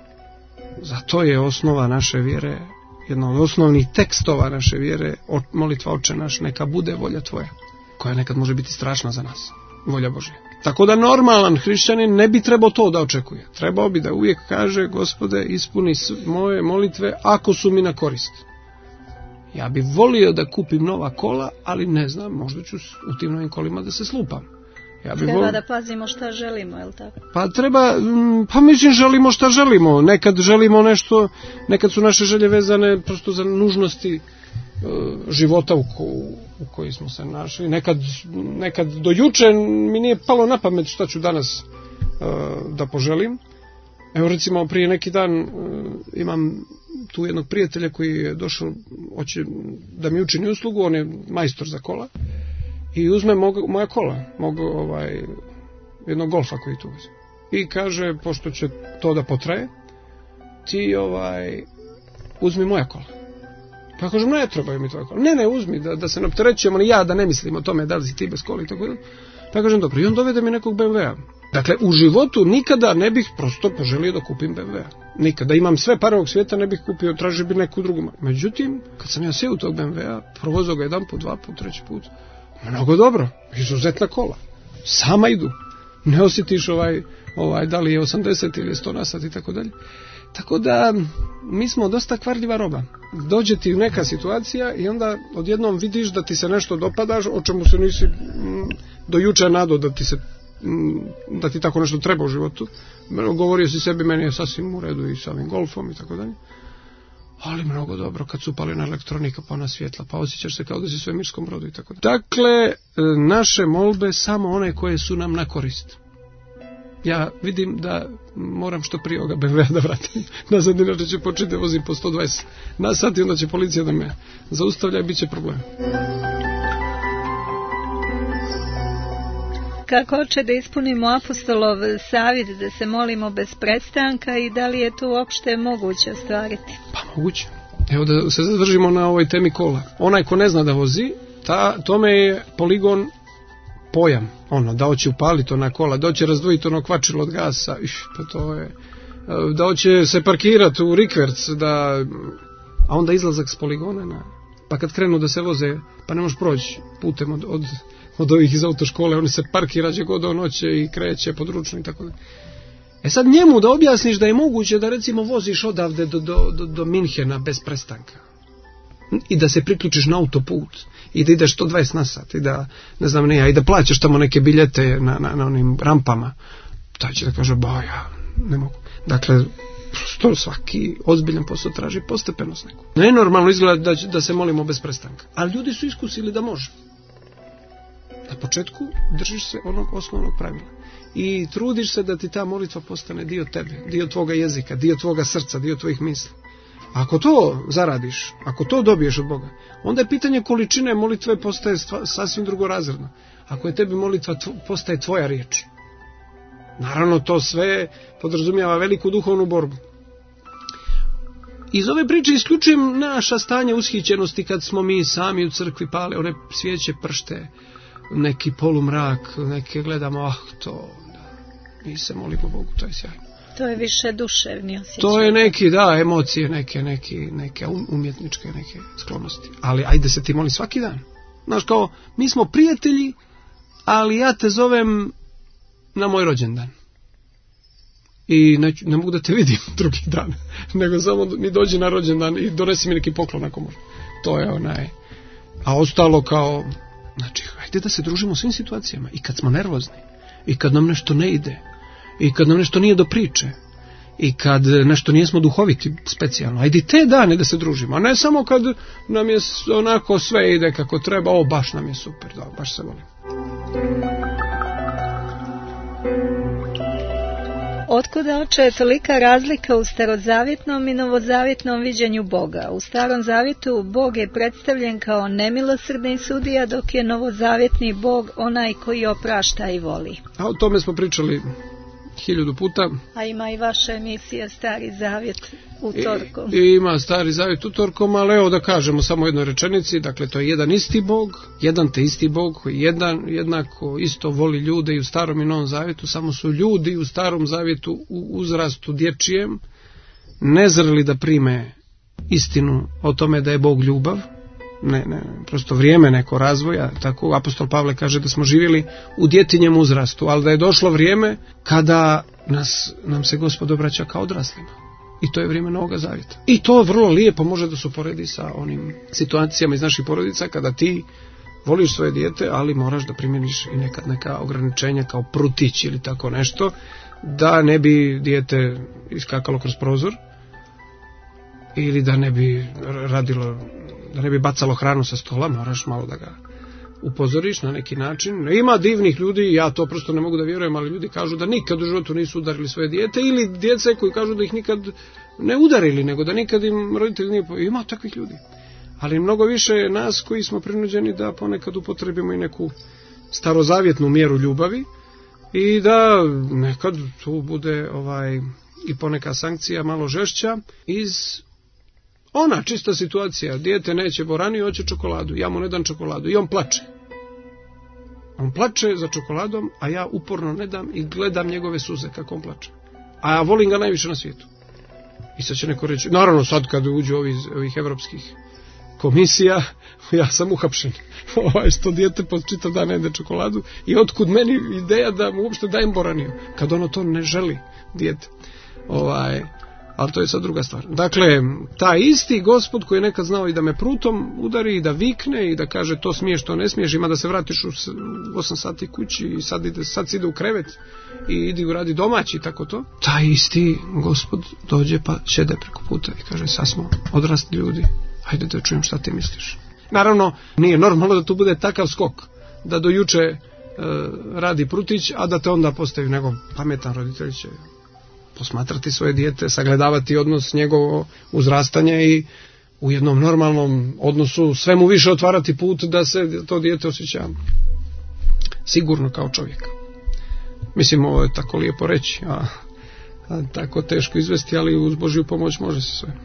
[SPEAKER 1] zato je osnova naše vjere, jedna od osnovnih tekstova naše vjere, molitva Oče naš, neka bude volja tvoja, koja nekad može biti strašna za nas, volja Božja. Tako da normalan hrišćanin ne bi trebao to da očekuje. Trebao bi da uvijek kaže, Gospode, ispuni moje molitve ako su mi na korist. Ja bi volio da kupim nova kola, ali ne znam, možda ću u tim novim kolima da se slupam. Ja bi
[SPEAKER 6] treba
[SPEAKER 1] vol...
[SPEAKER 6] da pazimo šta želimo, je li tako?
[SPEAKER 1] Pa treba, pa mislim želimo šta želimo. Nekad želimo nešto, nekad su naše želje vezane prosto za nužnosti uh, života u, ko, u koji smo se našli. Nekad, nekad do juče mi nije palo na pamet šta ću danas uh, da poželim. Evo recimo prije neki dan uh, imam tu jednog prijatelja koji je došao, hoće da mi učini uslugu, on je majstor za kola. I uzme mog, moja kola, mog, ovaj, jednog golfa koji tu uzme. I kaže, pošto će to da potraje, ti ovaj, uzmi moja kola. Pa kažem, ne trebaju mi tvoja kola. Ne, ne, uzmi, da, da se ne opterećujemo, ni ja da ne mislim o tome da li si ti bez kola i tako da. Pa kažem, dobro, i on dovede mi nekog be em ve a. Dakle, u životu nikada ne bih prosto poželio da kupim be em ve a. Nikada. Imam sve pare ovog svijeta, ne bih kupio, tražio bi neku drugu. Međutim, kad sam ja sjeo u tog be em ve a, provozao ga jedan put, dva put, treći put, mnogo dobro, izuzetna kola. Sama idu. Ne osjetiš ovaj, ovaj da li je osamdeset ili sto na sat i tako dalje. Tako da mi smo dosta kvarljiva roba. dođe ti neka situacija i onda odjednom vidiš da ti se nešto dopadaš o čemu se nisi m, do juče nadao da ti se m, da ti tako nešto treba u životu. Govorio si sebi, meni je sasvim u redu i sa ovim golfom i tako dalje. Ali mnogo dobro kad su upali na elektronika pa na svjetla, pa osjećaš se kao da si u svemirskom brodu i tako dalje. Dakle, naše molbe samo one koje su nam na korist. Ja vidim da moram što prije ovoga be em ve da vratim nazad, inače će početi da vozim po sto dvadeset na sat i onda će policija da me zaustavlja i bit će problem.
[SPEAKER 6] Kako hoće da ispunimo apostolov savjet da se molimo bez prestanka i da li je to uopšte moguće ostvariti?
[SPEAKER 1] Pa moguće. Evo da se zadržimo na ovoj temi kola. Onaj ko ne zna da vozi, ta, tome je poligon pojam. Ono, da hoće upaliti ona kola, da hoće razdvojiti ono kvačilo od gasa, iš, pa to je, da hoće se parkirati u rikverc, da, a onda izlazak s poligona, na, pa kad krenu da se voze, pa ne možeš proći putem od, od, od ovih iz autoškole, oni se parkira gdje god on hoće i kreće područno i tako da. E sad njemu da objasniš da je moguće da recimo voziš odavde do, do, do, do Minhena bez prestanka i da se priključiš na autoput i da ideš sto dvadeset na sat i da, ne znam ne, i da plaćaš tamo neke biljete na, na, na onim rampama, taj će da kaže, ba ja ne mogu. Dakle, što svaki ozbiljan posao traži postepenost neku. Nenormalno izgleda da, da se molimo bez prestanka, ali ljudi su iskusili da može. Na početku držiš se onog osnovnog pravila i trudiš se da ti ta molitva postane dio tebe, dio tvoga jezika, dio tvoga srca, dio tvojih misli. Ako to zaradiš, ako to dobiješ od Boga, onda je pitanje količine molitve postaje stva, sasvim drugorazredno. Ako je tebi molitva tvo, postaje tvoja riječ. Naravno, to sve podrazumijeva veliku duhovnu borbu. Iz ove priče isključujem naša stanje ushićenosti kad smo mi sami u crkvi pale one svijeće, pršte, neki polumrak, neke gledamo, ah to, da, mi se molimo Bogu, to je sjajno.
[SPEAKER 6] To je više duševni osjećaj.
[SPEAKER 1] To je neki, da, emocije, neke, neke, neke umjetničke neke sklonosti. Ali ajde se ti moli svaki dan. Znaš, kao, mi smo prijatelji, ali ja te zovem na moj rođendan. I ne, ne mogu da te vidim drugi dan, nego samo mi dođi na rođendan i donesi mi neki poklon ako može. To je onaj. A ostalo kao, znači, ajde da se družimo u svim situacijama. I kad smo nervozni, i kad nam nešto ne ide, i kad nam nešto nije do priče, i kad nešto nijesmo duhoviti specijalno, ajde te dane da se družimo, a ne samo kad nam je onako sve ide kako treba, o baš nam je super, da, baš se volim.
[SPEAKER 6] Otkuda oče tolika razlika u starozavjetnom i novozavjetnom viđenju Boga? U starom zavjetu Bog je predstavljen kao nemilosrdni sudija, dok je novozavjetni Bog onaj koji oprašta i voli.
[SPEAKER 1] A o tome smo pričali hiljadu puta.
[SPEAKER 6] A ima i vaša emisija Stari zavjet utorkom.
[SPEAKER 1] I, i ima Stari zavjet utorkom, ali evo da kažemo samo jednoj rečenici, dakle to je jedan isti Bog, jedan te isti Bog koji jedan, jednako isto voli ljude i u starom i novom zavjetu, samo su ljudi u starom zavjetu u uzrastu dječjem nezreli da prime istinu o tome da je Bog ljubav. Ne, ne, prosto vrijeme neko razvoja, tako apostol Pavle kaže da smo živjeli u djetinjem uzrastu, ali da je došlo vrijeme kada nas, nam se Gospod obraća kao odraslima. I to je vrijeme Novoga zavjeta. I to vrlo lijepo može da se uporedi sa onim situacijama iz naših porodica kada ti voliš svoje dijete, ali moraš da primjeniš i nekad neka ograničenja kao prutić ili tako nešto, da ne bi dijete iskakalo kroz prozor ili da ne bi radilo, da ne bi bacalo hranu sa stola, moraš malo da ga upozoriš na neki način. Ima divnih ljudi, ja to prosto ne mogu da vjerujem, ali ljudi kažu da nikad u životu nisu udarili svoje dijete, ili djece koji kažu da ih nikad ne udarili, nego da nikad im roditelji nije... Ima takvih ljudi. Ali mnogo više nas koji smo prinuđeni da ponekad upotrebimo i neku starozavjetnu mjeru ljubavi i da nekad tu bude ovaj i poneka sankcija malo žešća iz... Ona čista situacija, dijete neće boraniju, hoće čokoladu, ja mu ne dam čokoladu i on plače. On plače za čokoladom, a ja uporno ne dam i gledam njegove suze kako on plače. A ja volim ga najviše na svijetu. I sad će neko reći, naravno sad kad uđu ovih, ovih evropskih komisija, ja sam uhapšen. Ovaj što dijete pod čitav dan ne jede čokoladu i otkud meni ideja da mu uopšte dajem boraniju, kad ono to ne želi dijete. Ovaj... ali to je sad druga stvar. Dakle, taj isti Gospod koji je nekad znao i da me prutom udari i da vikne i da kaže to smiješ, to ne smiješ, ima da se vratiš u osam sati kući i sad, ide, sad si ide u krevet i idi uradi domaći, tako to. Taj isti Gospod dođe pa šede preko puta i kaže sad smo odrasli ljudi, hajde da čujem šta ti misliš. Naravno, nije normalno da tu bude takav skok, da do juče e, radi prutić, a da te onda postavi nego pametan roditelj će posmatrati svoje dijete, sagledavati odnos njegovo uzrastanje i u jednom normalnom odnosu sve mu više otvarati put da se to dijete osjeća sigurno kao čovjek. Mislim, ovo je tako lijepo reći, a, a tako teško izvesti, ali uz Božju pomoć može se sve.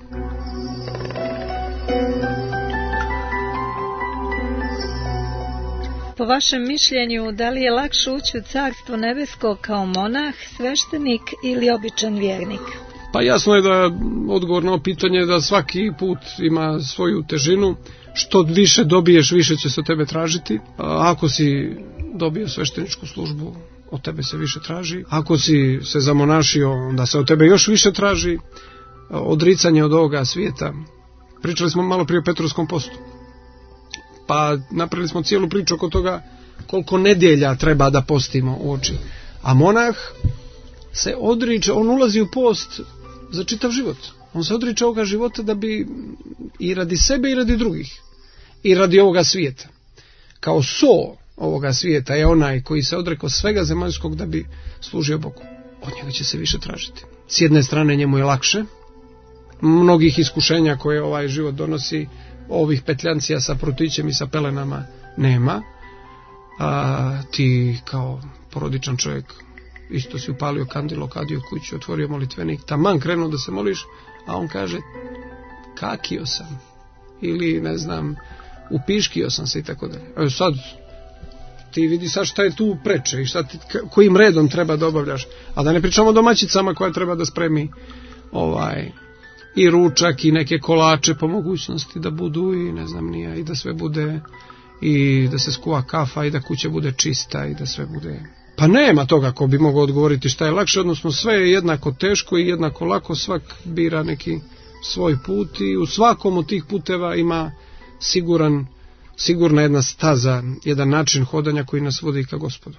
[SPEAKER 6] Po vašem mišljenju, da li je lakše ući u Carstvo nebesko kao monah, sveštenik ili običan vjernik?
[SPEAKER 1] Pa jasno je da odgovor na ovo pitanje da svaki put ima svoju težinu. Što više dobiješ, više će se od tebe tražiti. Ako si dobio svešteničku službu, od tebe se više traži. Ako si se zamonašio, onda se od tebe još više traži. Odricanje od ovoga svijeta. Pričali smo malo prije o Petrovskom postu. Pa napravili smo cijelu priču oko toga koliko nedjelja treba da postimo u oči. A monah se odriče, on ulazi u post za čitav život. On se odriče ovoga života da bi i radi sebe i radi drugih. I radi ovoga svijeta. Kao so ovoga svijeta je onaj koji se odrekao svega zemaljskog da bi služio Bogu. Od njega će se više tražiti. S jedne strane njemu je lakše. Mnogih iskušenja koje ovaj život donosi, ovih petljancija sa prutićem i sa pelenama nema. A ti kao porodičan čovjek isto si upalio kandil, okadio kuću, otvorio molitvenik, taman krenuo da se moliš, a on kaže kakio sam ili ne znam upiškio sam se i tako dalje. Evo sad ti vidi sad šta je tu preče i šta ti, kojim redom treba da obavljaš, a da ne pričamo o domaćicama koja treba da spremi ovaj i ručak i neke kolače po mogućnosti da budu i ne znam nija i da sve bude i da se skuva kafa i da kuća bude čista i da sve bude. Pa nema toga ko bi mogao odgovoriti šta je lakše, odnosno sve je jednako teško i jednako lako, svak bira neki svoj put i u svakom od tih puteva ima siguran, sigurna jedna staza, jedan način hodanja koji nas vodi ka Gospodu.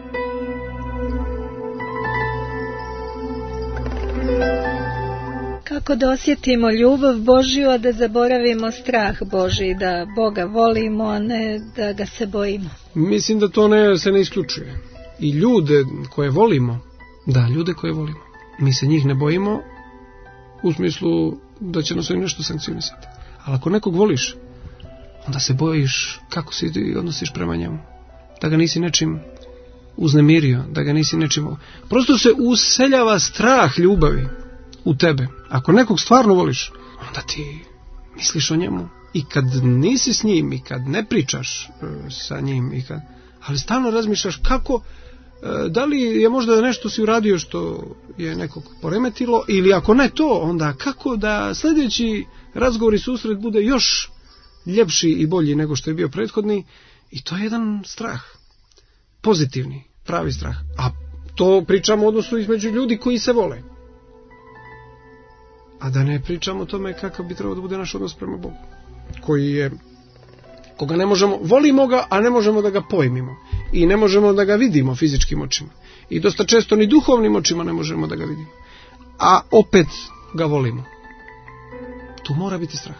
[SPEAKER 6] Kako da osjetimo ljubav Božju, a da zaboravimo strah Božji, da Boga volimo, a ne da ga se bojimo?
[SPEAKER 1] Mislim da to ne, se ne isključuje. I ljude koje volimo, da, ljude koje volimo, mi se njih ne bojimo u smislu da će nas nešto sankcionisati. Ali ako nekog voliš, onda se bojiš kako se odnosiš prema njemu. Da ga nisi nečim uznemirio, da ga nisi nečim... Prosto se useljava strah ljubavi u tebe. Ako nekog stvarno voliš, onda ti misliš o njemu. I kad nisi s njim, i kad ne pričaš e, sa njim, i kad... ali stalno razmišljaš kako, e, da li je možda nešto si uradio što je nekog poremetilo, ili ako ne to, onda kako da sljedeći razgovor i susret bude još ljepši i bolji nego što je bio prethodni. I to je jedan strah. Pozitivni, pravi strah. A to pričamo u odnosu između ljudi koji se vole. A da ne pričamo o tome kakav bi trebao da bude naš odnos prema Bogu. Koji je, koga ne možemo, volimo ga, a ne možemo da ga pojmimo. I ne možemo da ga vidimo fizičkim očima. I dosta često ni duhovnim očima ne možemo da ga vidimo. A opet ga volimo. Tu mora biti strah.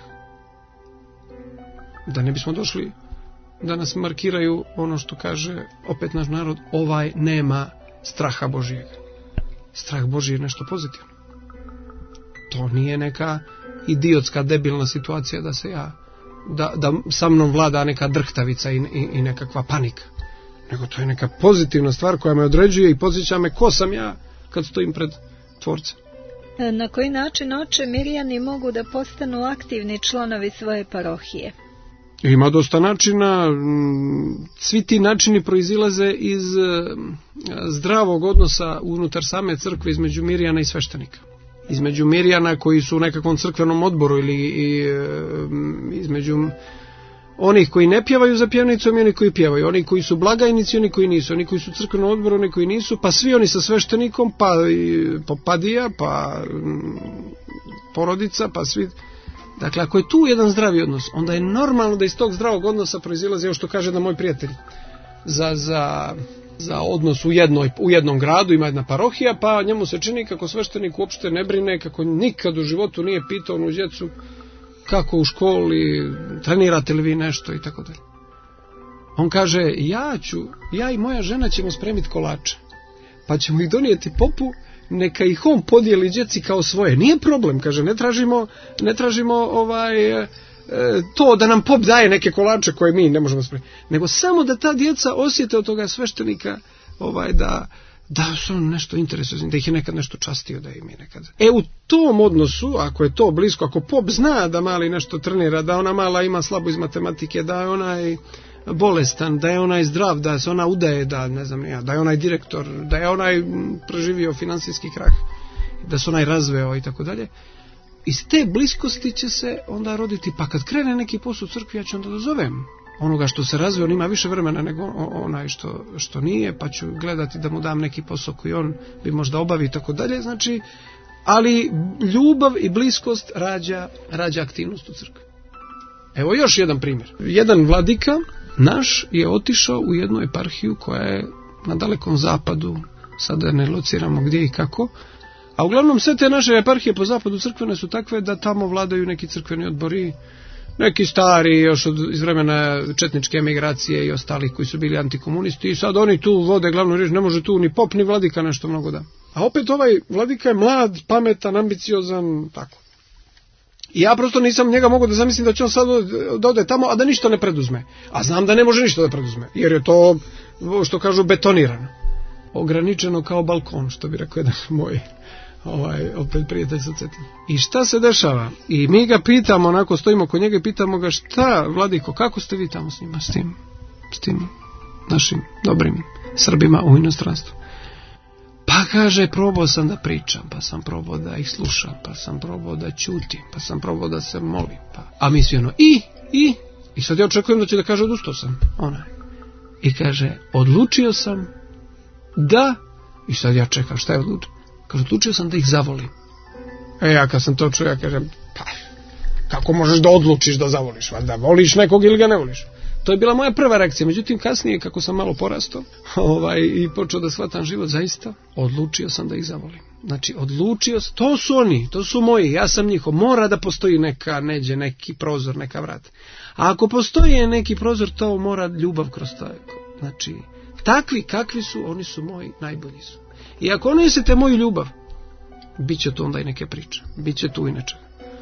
[SPEAKER 1] Da ne bismo došli da nas markiraju ono što kaže opet naš narod, ovaj nema straha Božijega. Strah Božji je nešto pozitivno. To nije neka idiotska, debilna situacija da se ja, da, da sa mnom vlada neka drhtavica i, i, i nekakva panika. Nego to je neka pozitivna stvar koja me određuje i podsjeća me ko sam ja kad stojim pred Tvorcem.
[SPEAKER 6] Na koji način oče Mirjani mogu da postanu aktivni članovi svoje parohije?
[SPEAKER 1] Ima dosta načina, svi ti načini proizilaze iz zdravog odnosa unutar same crkve između Mirjana i sveštenika. Između Mirjana koji su u nekakvom crkvenom odboru ili i, između onih koji ne pjevaju za pjevnicom i oni koji pjevaju, oni koji su blagajnici, oni koji nisu, oni koji su u crkvenom odboru, oni koji nisu, pa svi oni sa sveštenikom, pa popadija, pa porodica, pa svi. Dakle, ako je tu jedan zdravi odnos, onda je normalno da iz tog zdravog odnosa proizilazi, ovo što kaže da moj prijatelj, za, za, za odnos u, jednoj, u jednom gradu, ima jedna parohija, pa njemu se čini kako sveštenik uopšte ne brine, kako nikad u životu nije pitao onu djecu kako u školi, trenirate li vi nešto i tako dalje. On kaže, ja ću, ja i moja žena ćemo spremiti kolače, pa ćemo ih donijeti popu, neka ih on podijeli djeci kao svoje. Nije problem, kaže, ne tražimo, ne tražimo ovaj, e, to da nam pop daje neke kolače koje mi ne možemo spremiti, nego samo da ta djeca osjete od toga sveštenika ovaj, da, da su on nešto interesuje, da ih je nekad nešto častio, da im je nekad. E u tom odnosu, ako je to blisko, ako pop zna da mali nešto trenira, da ona mala ima slabo iz matematike, da je onaj bolestan, da je onaj zdrav, da se ona udaje, da ne znam ja, da je onaj direktor, da je onaj proživio finansijski krah, da se onaj razveo i tako dalje. Iz te bliskosti će se onda roditi, pa kad krene neki posao u crkvi, ja ću onda da zovem onoga što se razvio, on ima više vremena nego onaj što, što nije, pa ću gledati da mu dam neki posao koji on bi možda obavi i tako dalje, znači, ali ljubav i bliskost rađa, rađa aktivnost u crkvi. Evo još jedan primjer. Jedan vladika naš je otišao u jednu eparhiju koja je na dalekom zapadu, sada ne lociramo gdje i kako, a uglavnom sve te naše eparhije po zapadu crkvene su takve da tamo vladaju neki crkveni odbori, neki stari još od, iz vremena četničke emigracije i ostalih koji su bili antikomunisti i sad oni tu vode glavnu riječ, ne može tu ni pop ni vladika nešto mnogo da. A opet ovaj vladika je mlad, pametan, ambiciozan, tako. I ja prosto nisam njega mogao da zamislim da će on sad da ode tamo, a da ništa ne preduzme. A znam da ne može ništa da preduzme, jer je to, što kažu, betonirano. Ograničeno kao balkon, što bi rekao jedan moj ovaj, opet prijatelj sa Cetine. I šta se dešava? I mi ga pitamo, onako stojimo kod njega i pitamo ga, šta, vladiko, kako ste vi tamo s njima, s tim, s tim našim dobrim Srbima u inostranstvu? Pa kaže, probao sam da pričam, pa sam probao da ih slušam, pa sam probao da ćutim, pa sam probao da se molim. Pa... A mi svi ono, i, i, i sad ja očekujem da će da kaže, odustao sam. Ona. I kaže, odlučio sam da, i sad ja čekam, šta je odlučio? Kaže, odlučio sam da ih zavolim. E ja kad sam to čuo, ja kažem, pa, kako možeš da odlučiš da zavoliš? Da voliš nekog ili ga ne voliš? To je bila moja prva reakcija, međutim kasnije kako sam malo porastao ovaj, i počeo da shvatam život, zaista odlučio sam da ih zavolim. Znači odlučio sam, to su oni, to su moji, ja sam njihov, mora da postoji neka neđe, neki prozor, neka vrat. A ako postoji neki prozor, to mora ljubav kroz to. Znači, takvi kakvi su, oni su moji, najbolji su. I ako oni osjete moju ljubav, bit će tu onda i neke priče, bit će tu i nečega.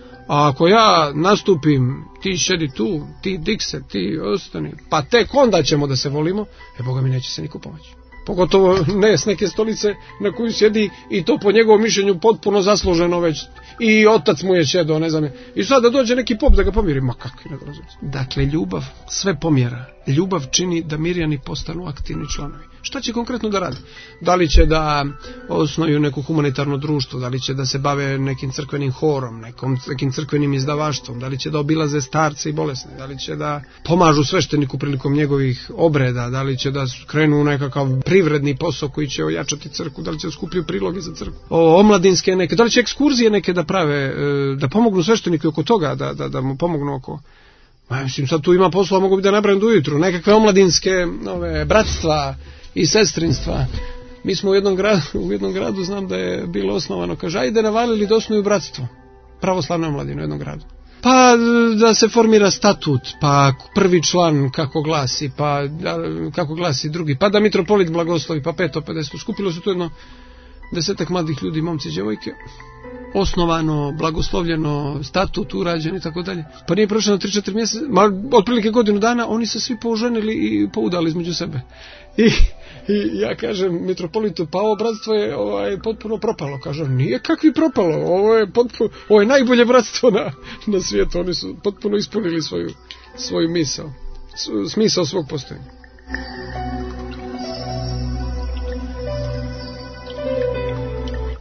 [SPEAKER 1] A ako ja nastupim, ti šedi tu, ti dikse, ti ostani, pa tek onda ćemo da se volimo, e Boga mi neće se niko pomoći. Pogotovo ne s neke stolice na koju sjedi i to po njegovom mišljenju potpuno zasluženo već. I otac mu je šedo, ne znam. I sad da dođe neki pop da ga pomiri, ma kakvi ne razumije. Dakle, ljubav sve pomjera. Ljubav čini da Mirjani postanu aktivni članovi. Šta će konkretno da radi? Da li će da osnuju neko humanitarno društvo, da li će da se bave nekim crkvenim horom, nekom, nekim crkvenim izdavaštvom, da li će da obilaze starce i bolesne, da li će da pomažu svešteniku prilikom njegovih obreda, da li će da krenu u nekakav privredni posao koji će ojačati crkvu, da li će da skupljaju priloge za crkvu, o, omladinske neke, da li će ekskurzije neke da prave, da pomognu svešteniku oko toga, da, da, da mu pomognu oko... Ma, mislim, sad tu ima posla, mogu bi da napravim do ujutru, nekakve omladinske ove, bratstva i sestrinstva. Mi smo u jednom gradu, u jednom gradu znam da je bilo osnovano, kaže, ajde navalili da osnuju bratstvo, pravoslavne omladine u jednom gradu. Pa da se formira statut, pa prvi član kako glasi, pa da, kako glasi drugi, pa da mitropolit blagoslovi, pa peto pedeset. Skupilo se tu jedno desetak mladih ljudi, momci i djevojke, osnovano, blagoslovljeno, statut urađen i tako dalje. Pa nije prošlo na tri četiri mjeseca, ma otprilike godinu dana, oni se svi použenili i poudali između sebe. I, i ja kažem mitropolitu, pa ovo bratstvo je ovaj, potpuno propalo. Kažem, nije kakvi propalo, ovo je, potpuno, ovo je najbolje bratstvo na, na svijetu. Oni su potpuno ispunili svoju, svoju misao, smisao svog postojanja.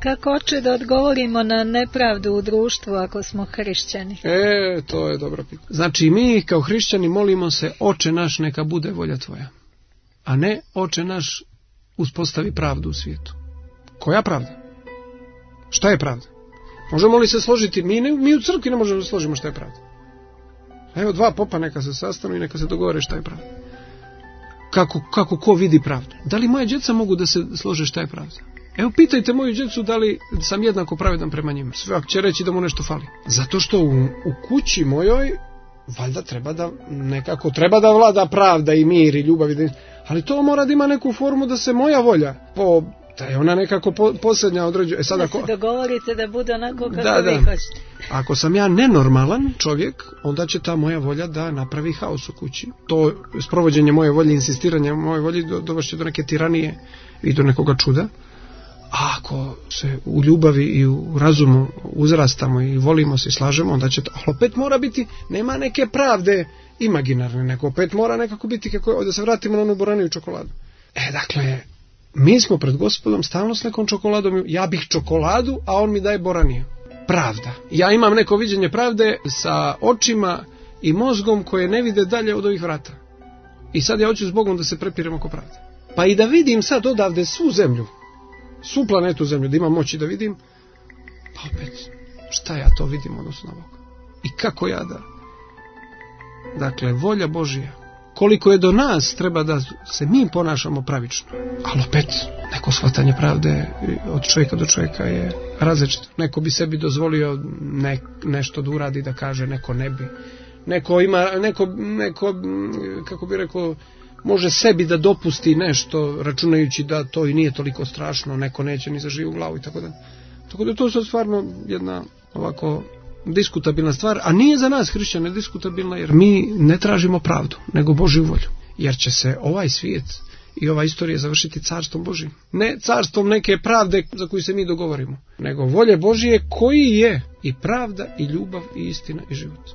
[SPEAKER 6] kako oče da odgovorimo na nepravdu u društvu ako smo hrišćani?
[SPEAKER 1] E, to je dobro pitanje. Znači, mi kao hrišćani molimo se, oče naš, neka bude volja tvoja. A ne, oče naš, uspostavi pravdu u svijetu. Koja pravda? Šta je pravda? Možemo li se složiti? Mi, ne, mi u crkvi ne možemo da složimo šta je pravda. Evo, dva popa neka se sastanu i neka se dogovore šta je pravda. Kako, kako ko vidi pravdu? Da li moje djeca mogu da se slože šta je pravda? Evo, pitajte moju djecu da li sam jednako pravedan prema njima. Svak će reći da mu nešto fali. Zato što u, u kući mojoj valjda treba da nekako treba da vlada pravda i mir i ljubav. I, ali to mora da ima neku formu da se moja volja po da je ona nekako po, posljednja određuje. E sad,
[SPEAKER 6] da
[SPEAKER 1] ako,
[SPEAKER 6] se dogovorite da bude onako kako
[SPEAKER 1] da,
[SPEAKER 6] vi
[SPEAKER 1] da.
[SPEAKER 6] hoćete.
[SPEAKER 1] Ako sam ja nenormalan čovjek, onda će ta moja volja da napravi haos u kući. To sprovođenje moje volje, insistiranje moje volje do, dovešće do neke tiranije i do nekoga čuda. A ako se u ljubavi i u razumu uzrastamo i volimo se i slažemo, onda će to, ali opet mora biti, nema neke pravde imaginarne, neko opet mora nekako biti, kako, da se vratimo na onu boraniju čokoladu. E, dakle, mi smo pred Gospodom stalno s nekom čokoladom, ja bih čokoladu, a on mi daje boraniju. Pravda. Ja imam neko viđenje pravde sa očima i mozgom koje ne vide dalje od ovih vrata. I sad ja hoću s Bogom da se prepirem oko pravde. Pa i da vidim sad odavde svu zemlju, svu planetu zemlju, da imam moći da vidim, pa opet, šta ja to vidim odnosno na Boga? I kako ja da? Dakle, volja Božija, koliko je do nas, treba da se mi ponašamo pravično. Ali opet, neko shvatanje pravde od čovjeka do čovjeka je različito. Neko bi sebi dozvolio ne, nešto da uradi, da kaže, neko ne bi. Neko ima, neko, neko, kako bi rekao, može sebi da dopusti nešto, računajući da to i nije toliko strašno, neko neće ni za živu glavu i tako da. Tako da je to sad stvarno jedna ovako diskutabilna stvar, a nije za nas hrišćane diskutabilna, jer mi ne tražimo pravdu, nego Božju volju. Jer će se ovaj svijet i ova istorija završiti carstvom Božjim. Ne carstvom neke pravde za koju se mi dogovorimo, nego volje Božije koji je i pravda i ljubav i istina i život.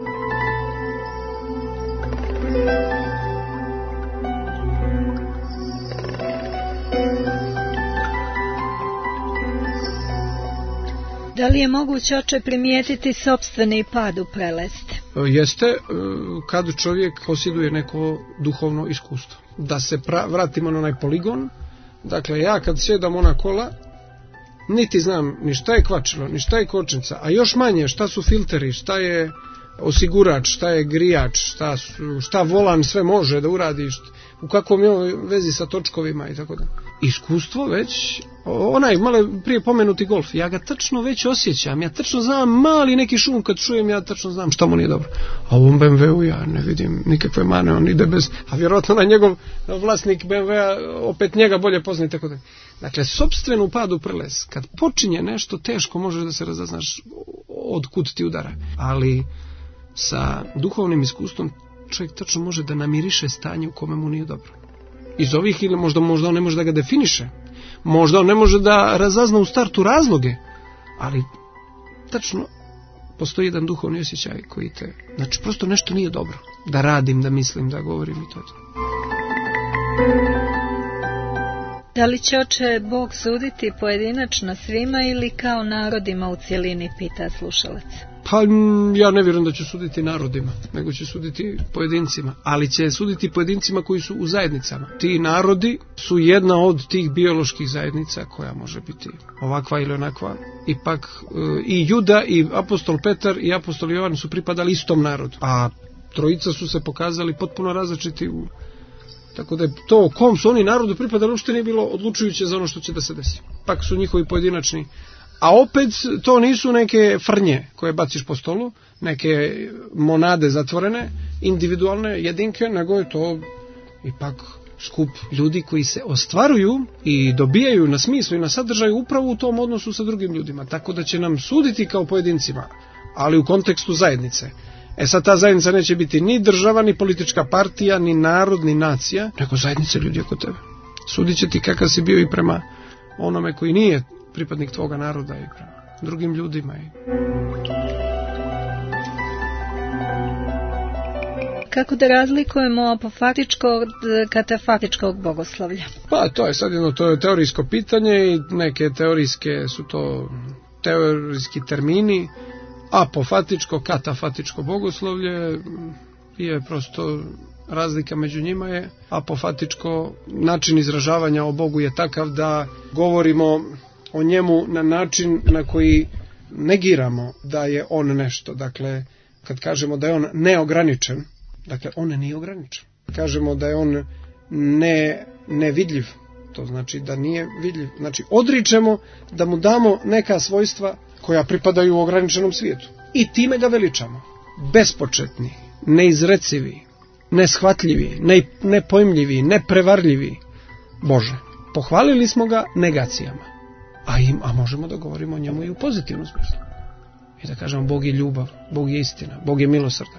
[SPEAKER 6] Da li je moguće, oče, primijetiti sopstveni pad u prelest?
[SPEAKER 1] Jeste, kad čovjek posjeduje neko duhovno iskustvo. Da se pra- vratimo na onaj poligon, dakle ja kad sjedam ona kola, niti znam ni šta je kvačilo, ni šta je kočnica, a još manje šta su filteri, šta je osigurač, šta je grijač, šta, su, šta volan sve može da uradi, šta, u kakvom je on vezi sa točkovima i tako da. Iskustvo već, onaj malo prije pomenuti golf, ja ga tačno već osjećam, ja tačno znam mali neki šum kad čujem, ja tačno znam šta mu nije dobro. A u ovom be em veu ja ne vidim nikakve mane, on ide bez, a vjerojatno na njegov vlasnik be em vea opet njega bolje pozna i tako da. Dakle, sopstvenu padu prles, kad počinje nešto teško možeš da se razaznaš od kud ti udara, ali sa duhovnim iskustvom čovjek tačno može da namiriše stanje u kome mu nije dobro. Iz ovih ili možda, možda on ne može da ga definiše, možda on ne može da razazna u startu razloge, ali tačno postoji jedan duhovni osjećaj koji te, znači prosto nešto nije dobro, da radim, da mislim, da govorim i to je to.
[SPEAKER 6] Da li će, oče, Bog suditi pojedinačno svima ili kao narodima u cjelini, pita slušalac?
[SPEAKER 1] Pa ja ne vjerujem da će suditi narodima, nego će suditi pojedincima, ali će suditi pojedincima koji su u zajednicama. Ti narodi su jedna od tih bioloških zajednica koja može biti ovakva ili onakva. Ipak i Juda i apostol Petar i apostol Jovan su pripadali istom narodu, a trojica su se pokazali potpuno različiti u... Tako da je to kom su oni narodu pripadali uopšte nije bilo odlučujuće za ono što će da se desi. Pak su njihovi pojedinačni. A opet to nisu neke frnje koje baciš po stolu, neke monade zatvorene, individualne jedinke, nego je to ipak skup ljudi koji se ostvaruju i dobijaju na smislu i na sadržaju upravo u tom odnosu sa drugim ljudima. Tako da će nam suditi kao pojedincima, ali u kontekstu zajednice. E sad ta zajednica neće biti ni država, ni politička partija, ni narod, ni nacija, nego zajednice ljudi oko tebe. Sudit će ti kakav si bio i prema onome koji nije pripadnik tvoga naroda i prema drugim ljudima.
[SPEAKER 6] Kako da razlikujemo apofatičko od katafatičkog bogoslovlja?
[SPEAKER 1] Pa to je sad jedno to je teorijsko pitanje i neke teorijske su to teorijski termini. Apofatičko, katafatičko bogoslovlje je prosto razlika među njima je apofatičko, način izražavanja o Bogu je takav da govorimo o njemu na način na koji negiramo da je on nešto. Dakle, kad kažemo da je on neograničen, dakle on nije ograničen. Kažemo da je on ne, nevidljiv, to znači da nije vidljiv. Znači odričemo da mu damo neka svojstva koja pripadaju u ograničenom svijetu. I time ga veličamo. Bespočetni, neizrecivi, neshvatljivi, ne, nepojmljivi, neprevarljivi. Bože, pohvalili smo ga negacijama. A, im, a možemo da govorimo o njemu i u pozitivnom smislu. I da kažemo Bog je ljubav, Bog je istina, Bog je milosrdan.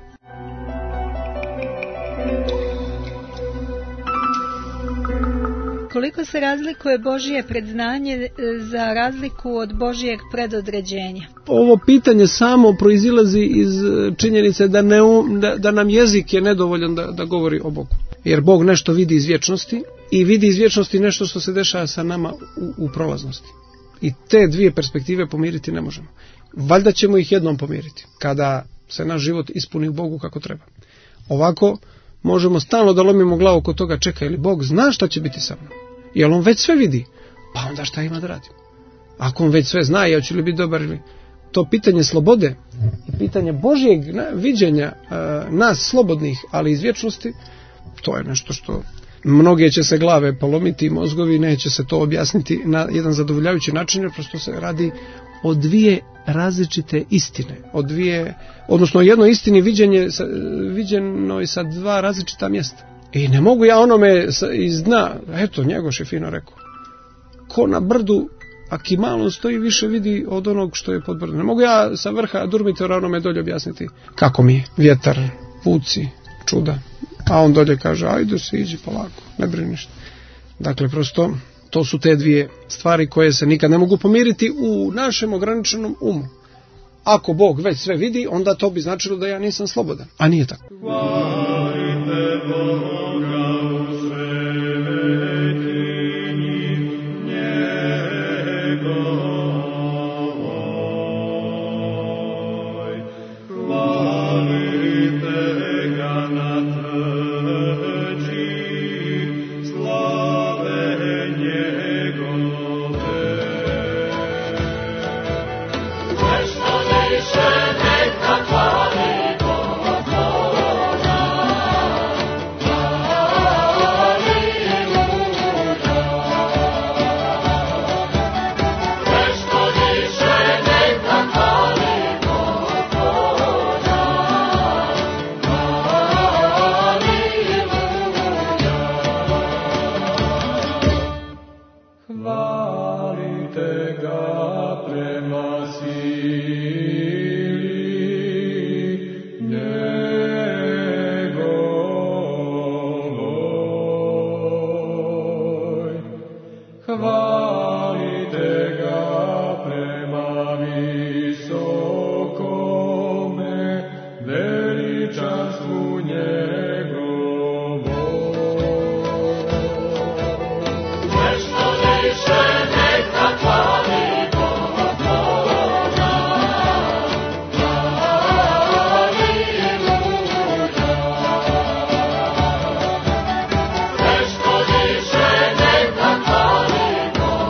[SPEAKER 6] Koliko se razlikuje Božije predznanje za razliku od Božijeg predodređenja?
[SPEAKER 1] Ovo pitanje samo proizilazi iz činjenice da, ne, da, da nam jezik je nedovoljan da, da govori o Bogu. Jer Bog nešto vidi iz vječnosti i vidi iz vječnosti nešto što se dešava sa nama u, u prolaznosti. I te dvije perspektive pomiriti ne možemo. Valjda ćemo ih jednom pomiriti, kada se naš život ispuni u Bogu kako treba. Ovako možemo stalno da lomimo glavu kod toga, čeka, ili Bog zna šta će biti sa mnom? Jer on već sve vidi, pa onda šta ima da radim? Ako on već sve zna, ja ću li biti dobar ili... To pitanje slobode i pitanje Božjeg viđenja e, nas slobodnih, ali iz vječnosti, to je nešto što mnoge će se glave polomiti i mozgovi, neće se to objasniti na jedan zadovoljavajući način, jer prosto se radi o dvije različite istine, o dvije, odnosno jedno istini viđenje, viđeno je sa dva različita mjesta. I ne mogu ja onome iz dna, eto, Njegoš je fino rekao, ko na brdu, a ki malo stoji, više vidi od onog što je pod brdom. Ne mogu ja sa vrha Durmitora onome dolje objasniti kako mi je vjetar, vuci, čuda. A on dolje kaže, ajde se, iđi polako, ne brini ništa. Dakle, prosto, to su te dvije stvari koje se nikad ne mogu pomiriti u našem ograničenom umu. Ako Bog već sve vidi, onda to bi značilo da ja nisam slobodan. A nije tako.
[SPEAKER 2] Hvalite Boga u svetinji njegovoj. Hvalite ga na tvrđi slave njegove. Nešto više neka hvali Boga. Hvalite ga prema sili njegovoj. Hvalite ga prema visokome veličanstvu njegovom. Nešto više neka hvali Boga. Haleluja. Nešto više neka hvali Boga.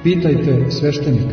[SPEAKER 3] pitajte sveštenika.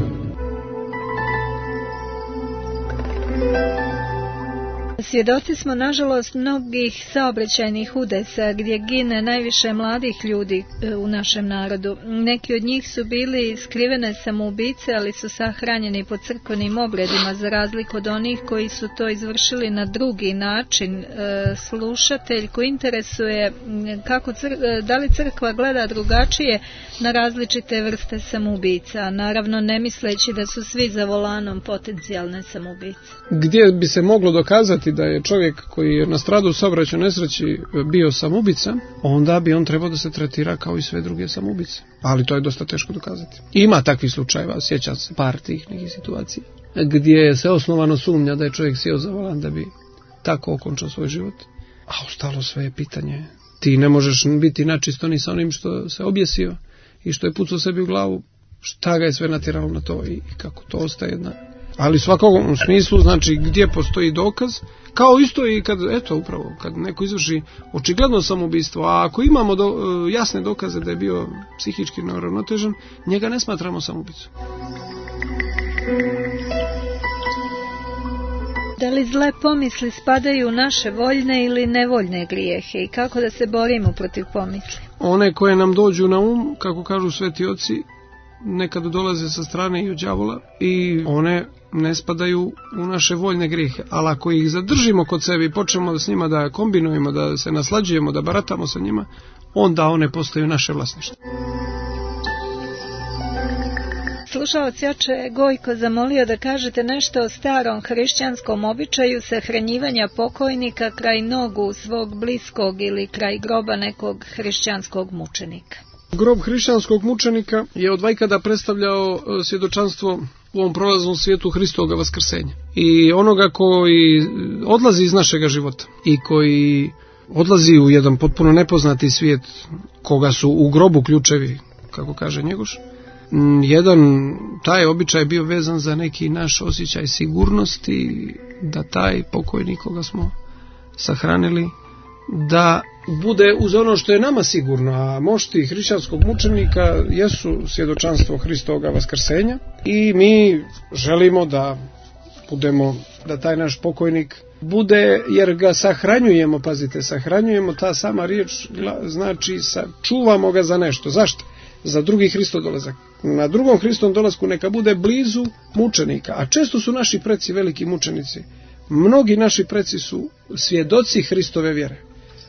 [SPEAKER 6] Svjedoci smo, nažalost, mnogih saobraćajnih udesa gdje gine najviše mladih ljudi u našem narodu. Neki od njih su bili skrivene samoubice, ali su sahranjeni po crkvenim obredima, za razliku od onih koji su to izvršili na drugi način. Slušatelj koji interesuje kako cr- da li crkva gleda drugačije na različite vrste samoubica, naravno ne misleći da su svi za volanom potencijalne samoubice.
[SPEAKER 1] Gdje bi se moglo dokazati da je čovjek koji je nastradao u saobraćajnoj nesreći bio samoubica, onda bi on trebao da se tretira kao i sve druge samoubice. Ali to je dosta teško dokazati. Ima takvih slučajeva, sjećam se par tih nekih situacija, gdje se osnovano sumnja da je čovjek sjeo za volan da bi tako okončao svoj život. A ostalo sve je pitanje. Ti ne možeš biti načisto ni sa onim što se objesio i što je pucao sebi u glavu. Šta ga je sve natjeralo na to i kako to ostaje jedna. Ali svakog u smislu, znači gdje postoji dokaz, kao isto i kad, eto upravo, kad neko izvrši očigledno samoubistvo, a ako imamo do, jasne dokaze da je bio psihički neuravnotežen, njega ne smatramo samoubicom.
[SPEAKER 6] Da li zle pomisli spadaju u naše voljne ili nevoljne grijehe i kako da se borimo protiv pomisli?
[SPEAKER 1] One koje nam dođu na um, kako kažu sveti oci, nekad dolaze sa strane i od đavola i one ne spadaju u naše voljne grijehe, ali ako ih zadržimo kod sebe i počnemo da s njima da kombinujemo, da se naslađujemo, da baratamo sa njima, onda one postaju naše vlasništvo.
[SPEAKER 6] Slušalac Joče Gojko zamolio da kažete nešto o starom hrišćanskom običaju sahranjivanja pokojnika kraj nogu svog bliskog ili kraj groba nekog hrišćanskog mučenika.
[SPEAKER 1] Grob hrišćanskog mučenika je od vajkada predstavljao svjedočanstvo u ovom prolaznom svijetu Hristoga vaskrsenja. I onoga koji odlazi iz našega života i koji odlazi u jedan potpuno nepoznati svijet, koga su u grobu ključevi, kako kaže Njegoš, jedan taj običaj bio vezan za neki naš osjećaj sigurnosti, da taj pokojnik koga smo sahranili, da bude uz ono što je nama sigurno, a mošti hrišćanskog mučenika jesu svjedočanstvo Hristoga vaskrsenja i mi želimo da budemo, da taj naš pokojnik bude, jer ga sahranjujemo, pazite, sahranjujemo, ta sama riječ znači čuvamo ga za nešto. Zašto? Za drugi Hristov dolazak. Na drugom Hristovom dolasku neka bude blizu mučenika, a često su naši preci veliki mučenici. Mnogi naši preci su svjedoci Hristove vjere.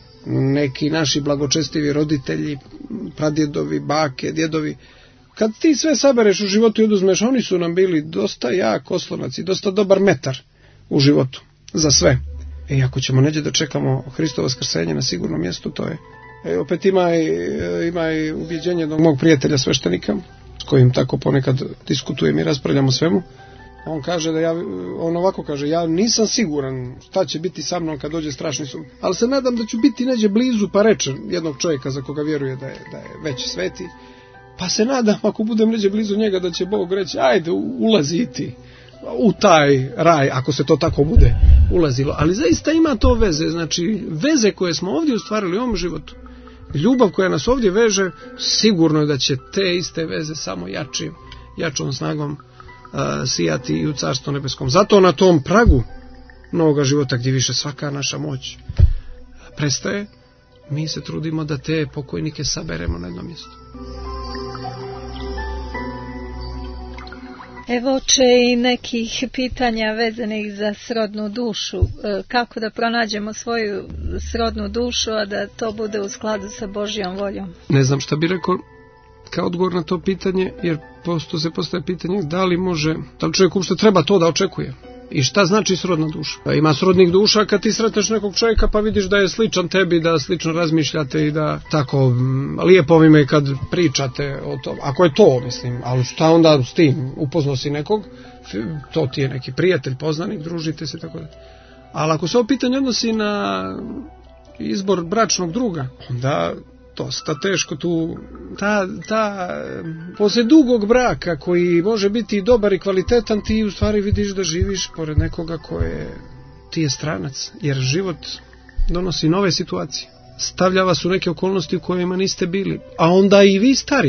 [SPEAKER 1] Neki naši blagočestivi roditelji, pradjedovi, bake, djedovi. Kad ti sve sabereš u životu i oduzmeš, oni su nam bili dosta jak oslonac i dosta dobar metar u životu za sve. I ako ćemo neđe da čekamo Hristovo vaskrsenje na sigurnom mjestu, to je. E, opet ima i, ima i ubjeđenje jednog mog prijatelja sveštenika, s kojim tako ponekad diskutujem i raspravljamo svemu. On kaže da ja, on ovako kaže, ja nisam siguran šta će biti sa mnom kad dođe strašni sud, ali se nadam da ću biti neđe blizu, pa reče jednog čovjeka za koga vjeruje da je, da je već sveti, pa se nadam ako budem neđe blizu njega da će Bog reći, ajde ulazi ti u taj raj, ako se to tako bude ulazilo. Ali zaista ima to veze, znači veze koje smo ovdje ostvarili u ovom životu, ljubav koja nas ovdje veže, sigurno je da će te iste veze samo jačim, jačom snagom sijati i u Carstvu nebeskom. Zato na tom pragu novoga života, gdje više svaka naša moć prestaje, mi se trudimo da te pokojnike saberemo na jedno mjesto.
[SPEAKER 6] Evo će i nekih pitanja vezanih za srodnu dušu. Kako da pronađemo svoju srodnu dušu, a da to bude u skladu sa Božjom voljom?
[SPEAKER 1] Ne znam šta bi rekao kao odgovor na to pitanje, jer posto se postaje pitanje da li može, da li čovjek uopšte treba to da očekuje. I šta znači srodna duša? Pa ima srodnih duša kad ti sretneš nekog čovjeka pa vidiš da je sličan tebi, da slično razmišljate i da tako lijepo mi me kad pričate o tom. Ako je to, mislim, ali šta onda s tim? Upoznao si nekog, to ti je neki prijatelj, poznanik, družite se, tako da. Ali ako se ovo pitanje odnosi na izbor bračnog druga, onda dosta teško tu, ta, ta, poslije dugog braka koji može biti dobar i kvalitetan, ti u stvari vidiš da živiš pored nekoga koje ti je stranac, jer život donosi nove situacije, stavlja vas u neke okolnosti u kojima niste bili, a onda i vi starite,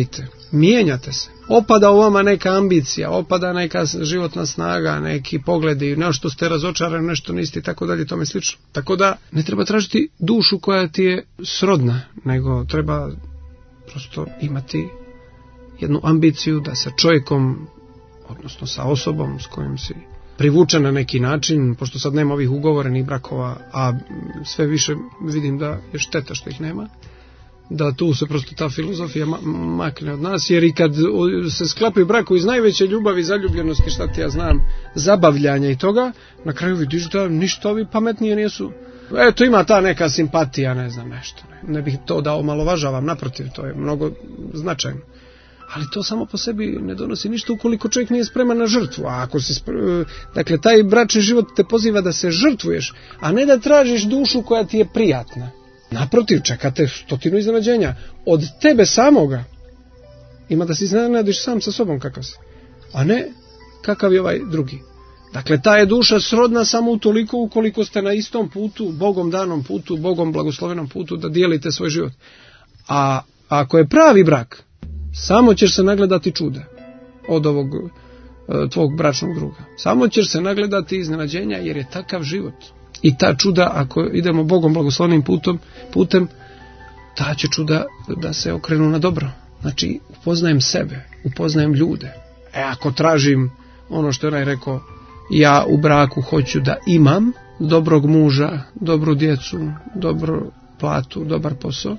[SPEAKER 1] mijenjate se. Opada u vama neka ambicija, opada neka životna snaga, neki pogledi, nešto ste razočarani, nešto niste i tako dalje, tome slično. Tako da ne treba tražiti dušu koja ti je srodna, nego treba prosto imati jednu ambiciju da sa čovjekom, odnosno sa osobom s kojom si privučen na neki način, pošto sad nema ovih ugovorenih brakova, a sve više vidim da je šteta što ih nema, da tu se prosto ta filozofija makne od nas, jer i kad se sklapaju braku iz najveće ljubavi, zaljubljenosti, šta ti ja znam, zabavljanja i toga, na kraju vidiš da ništa ovi pametnije nisu. Eto, ima ta neka simpatija, ne znam, nešto. Ne, ne bih to da omalovažavam, naprotiv, to je mnogo značajno. Ali to samo po sebi ne donosi ništa ukoliko čovjek nije spreman na žrtvu. A ako si spre... Dakle, taj bračni život te poziva da se žrtvuješ, a ne da tražiš dušu koja ti je prijatna. Naprotiv, čekate stotinu iznenađenja. Od tebe samoga ima da se iznenadiš sam sa sobom kakav si, a ne kakav je ovaj drugi. Dakle, ta je duša srodna samo utoliko ukoliko ste na istom putu, Bogom danom putu, Bogom blagoslovenom putu da dijelite svoj život. A ako je pravi brak, samo ćeš se nagledati čuda od ovog e, tvog bračnog druga. Samo ćeš se nagledati iznenađenja jer je takav život. I ta čuda, ako idemo Bogom blagoslovnim putom, putem, ta će čuda da se okrenu na dobro. Znači, upoznajem sebe, upoznajem ljude. E, ako tražim ono što je onaj rekao, ja u braku hoću da imam dobrog muža, dobru djecu, dobru platu, dobar posao,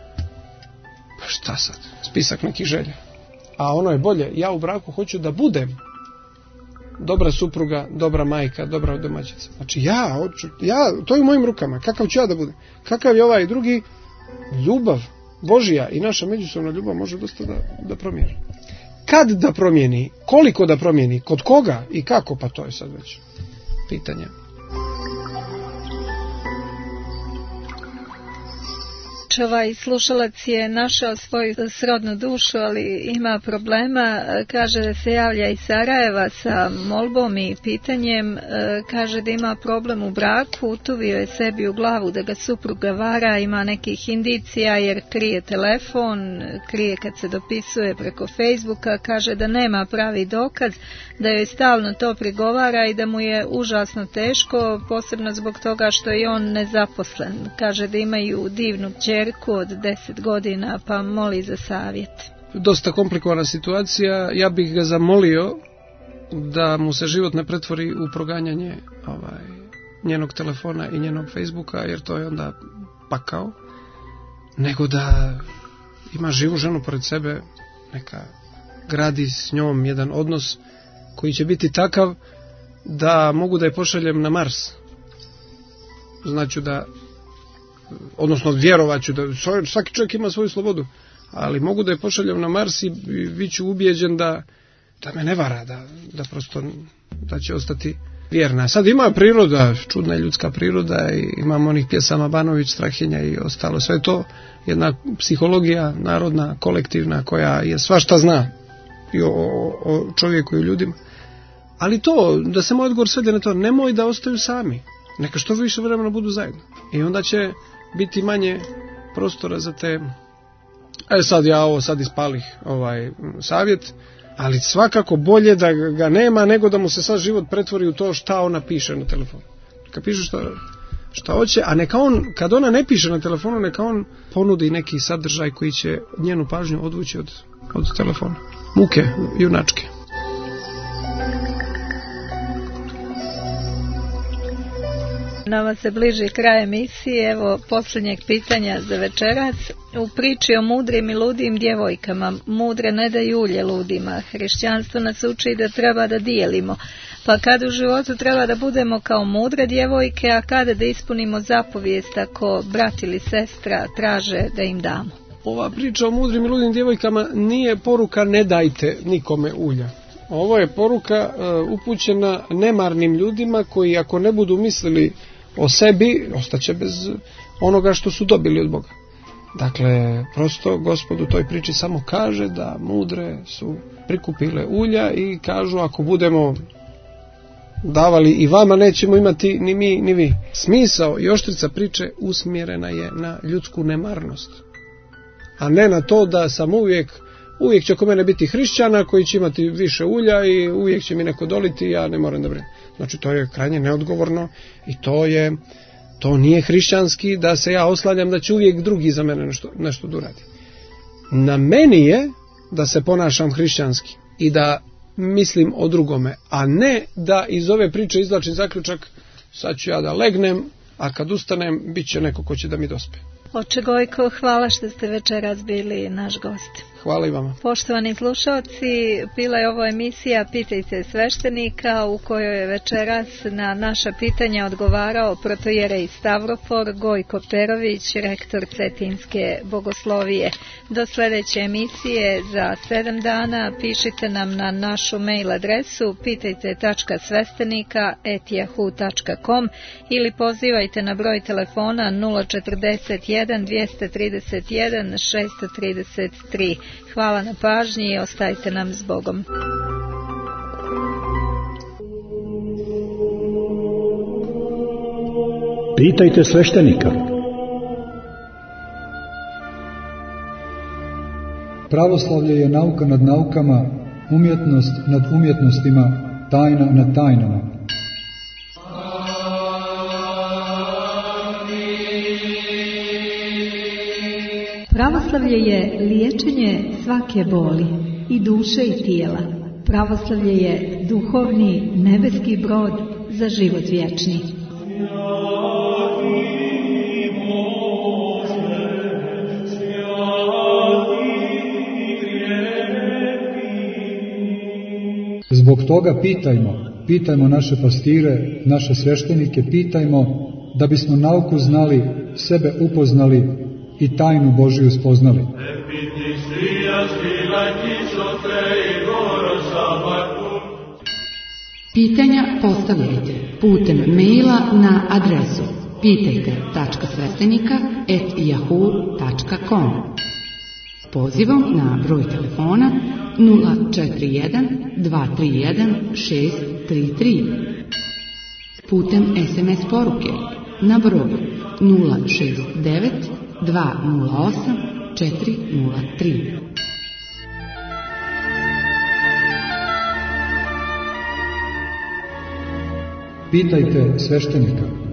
[SPEAKER 1] pa šta sad? Spisak nekih želja. A ono je bolje, ja u braku hoću da budem dobra supruga, dobra majka, dobra domaćica. Znači ja hoću, ja, to je u mojim rukama, kakav ću ja da budem. Kakav je ovaj drugi, ljubav Božija i naša međusobna ljubav može dosta da, da promijeni. Kad da promijeni, koliko da promijeni, kod koga i kako, pa to je sad već pitanje.
[SPEAKER 6] Ovaj slušalac je našao svoju srodnu dušu, ali ima problema. Kaže da se javlja iz Sarajeva sa molbom i pitanjem. Kaže da ima problem u braku, utuvio je sebi u glavu da ga supruga vara, ima nekih indicija jer krije telefon, krije kad se dopisuje preko Facebooka. Kaže da nema pravi dokaz, da joj stalno to prigovara i da mu je užasno teško, posebno zbog toga što je on nezaposlen. Kaže da imaju divnu kćer od deset godina, pa moli za savjet.
[SPEAKER 1] Dosta komplikovana situacija. Ja bih ga zamolio da mu se život ne pretvori u proganjanje ovaj, njenog telefona i njenog Facebooka, jer to je onda pakao, nego da ima živu ženu pored sebe, neka gradi s njom jedan odnos koji će biti takav da mogu da je pošaljem na Mars. Znači da odnosno vjerovaću da svaki čovjek ima svoju slobodu, ali mogu da je pošaljem na Mars i bit ću ubijeđen da, da me ne vara, da, da prosto da će ostati vjerna. Sad ima priroda, čudna je ljudska priroda i imamo onih pjesama Banović, Strahinja i ostalo. Sve to jedna psihologija narodna, kolektivna, koja je svašta zna i o, o čovjeku i ljudima. Ali to, da se moj odgovor svede na to, nemoj da ostaju sami. Neka što više vremena budu zajedno. I onda će biti manje prostora za te. E sad ja ovo sad ispalih ovaj savjet, ali svakako bolje da ga nema nego da mu se sad život pretvori u to šta ona piše na telefonu. Neka piše šta, šta hoće, a neka on, kad ona ne piše na telefonu, neka on ponudi neki sadržaj koji će njenu pažnju odvući od, od telefona. Muke, junačke.
[SPEAKER 6] Nama se bliži kraj emisije, evo posljednjeg pitanja za večeras. U priči o mudrim i ludim djevojkama, mudre ne daju ulje ludima. Hrišćanstvo nas uči da treba da dijelimo. Pa kad u životu treba da budemo kao mudre djevojke, a kada da ispunimo zapovijest ako brat ili sestra traže da im damo?
[SPEAKER 1] Ova priča o mudrim i ludim djevojkama nije poruka ne dajte nikome ulja. Ovo je poruka uh, upućena nemarnim ljudima koji ako ne budu mislili o sebi, ostaće bez onoga što su dobili od Boga. Dakle, prosto Gospod u toj priči samo kaže da mudre su prikupile ulja i kažu ako budemo davali i vama nećemo imati ni mi ni vi. Smisao i oštrica priče usmjerena je na ljudsku nemarnost, a ne na to da sam uvijek uvijek će oko mene biti hrišćana koji će imati više ulja i uvijek će mi neko doliti i ja ne moram da brinem. Znači to je krajnje neodgovorno i to je to nije hrišćanski da se ja oslanjam da će uvijek drugi za mene nešto, nešto da uradi. Na meni je da se ponašam hrišćanski i da mislim o drugome, a ne da iz ove priče izvlačim zaključak sad ću ja da legnem, a kad ustanem bit će neko ko će da mi dospe.
[SPEAKER 6] Oče Gojko, hvala što ste večeras bili naš gost.
[SPEAKER 1] Hvala i vama.
[SPEAKER 6] Poštovani slušalci, bila je ovo emisija Pitajte sveštenika u kojoj je večeras na naša pitanja odgovarao protojerej Stavrofor Gojko Perović, rektor Cetinske bogoslovije. Do sljedeće emisije za sedam dana pišite nam na našu mail adresu pitajte tačka sveštenika et yahoo tačka com ili pozivajte na broj telefona nula četrdeset jedan dvjesto trideset jedan šesto trideset tri. Hvala na pažnji i ostajte nam s Bogom.
[SPEAKER 7] Pitajte sveštenika.
[SPEAKER 3] Pravoslavlje je nauka nad naukama, umjetnost nad umjetnostima, tajna nad tajnama.
[SPEAKER 4] Pravoslavlje je liječenje svake boli, i duše i tijela. Pravoslavlje je duhovni nebeski brod za život vječni.
[SPEAKER 3] Zbog toga pitajmo, pitajmo naše pastire, naše sveštenike, pitajmo da bismo nauku znali, sebe upoznali i tajnu Božiju spoznali.
[SPEAKER 5] Pitanja postavljajte putem maila na adresu pitajte tačka sveštenika et yahoo tačka com. Pozivom na broj telefona nula četiri jedan dva tri jedan šest tri tri. Putem es em es poruke na broj nula šest devet dva nula osam četiri nula tri.
[SPEAKER 3] Pitajte sveštenika.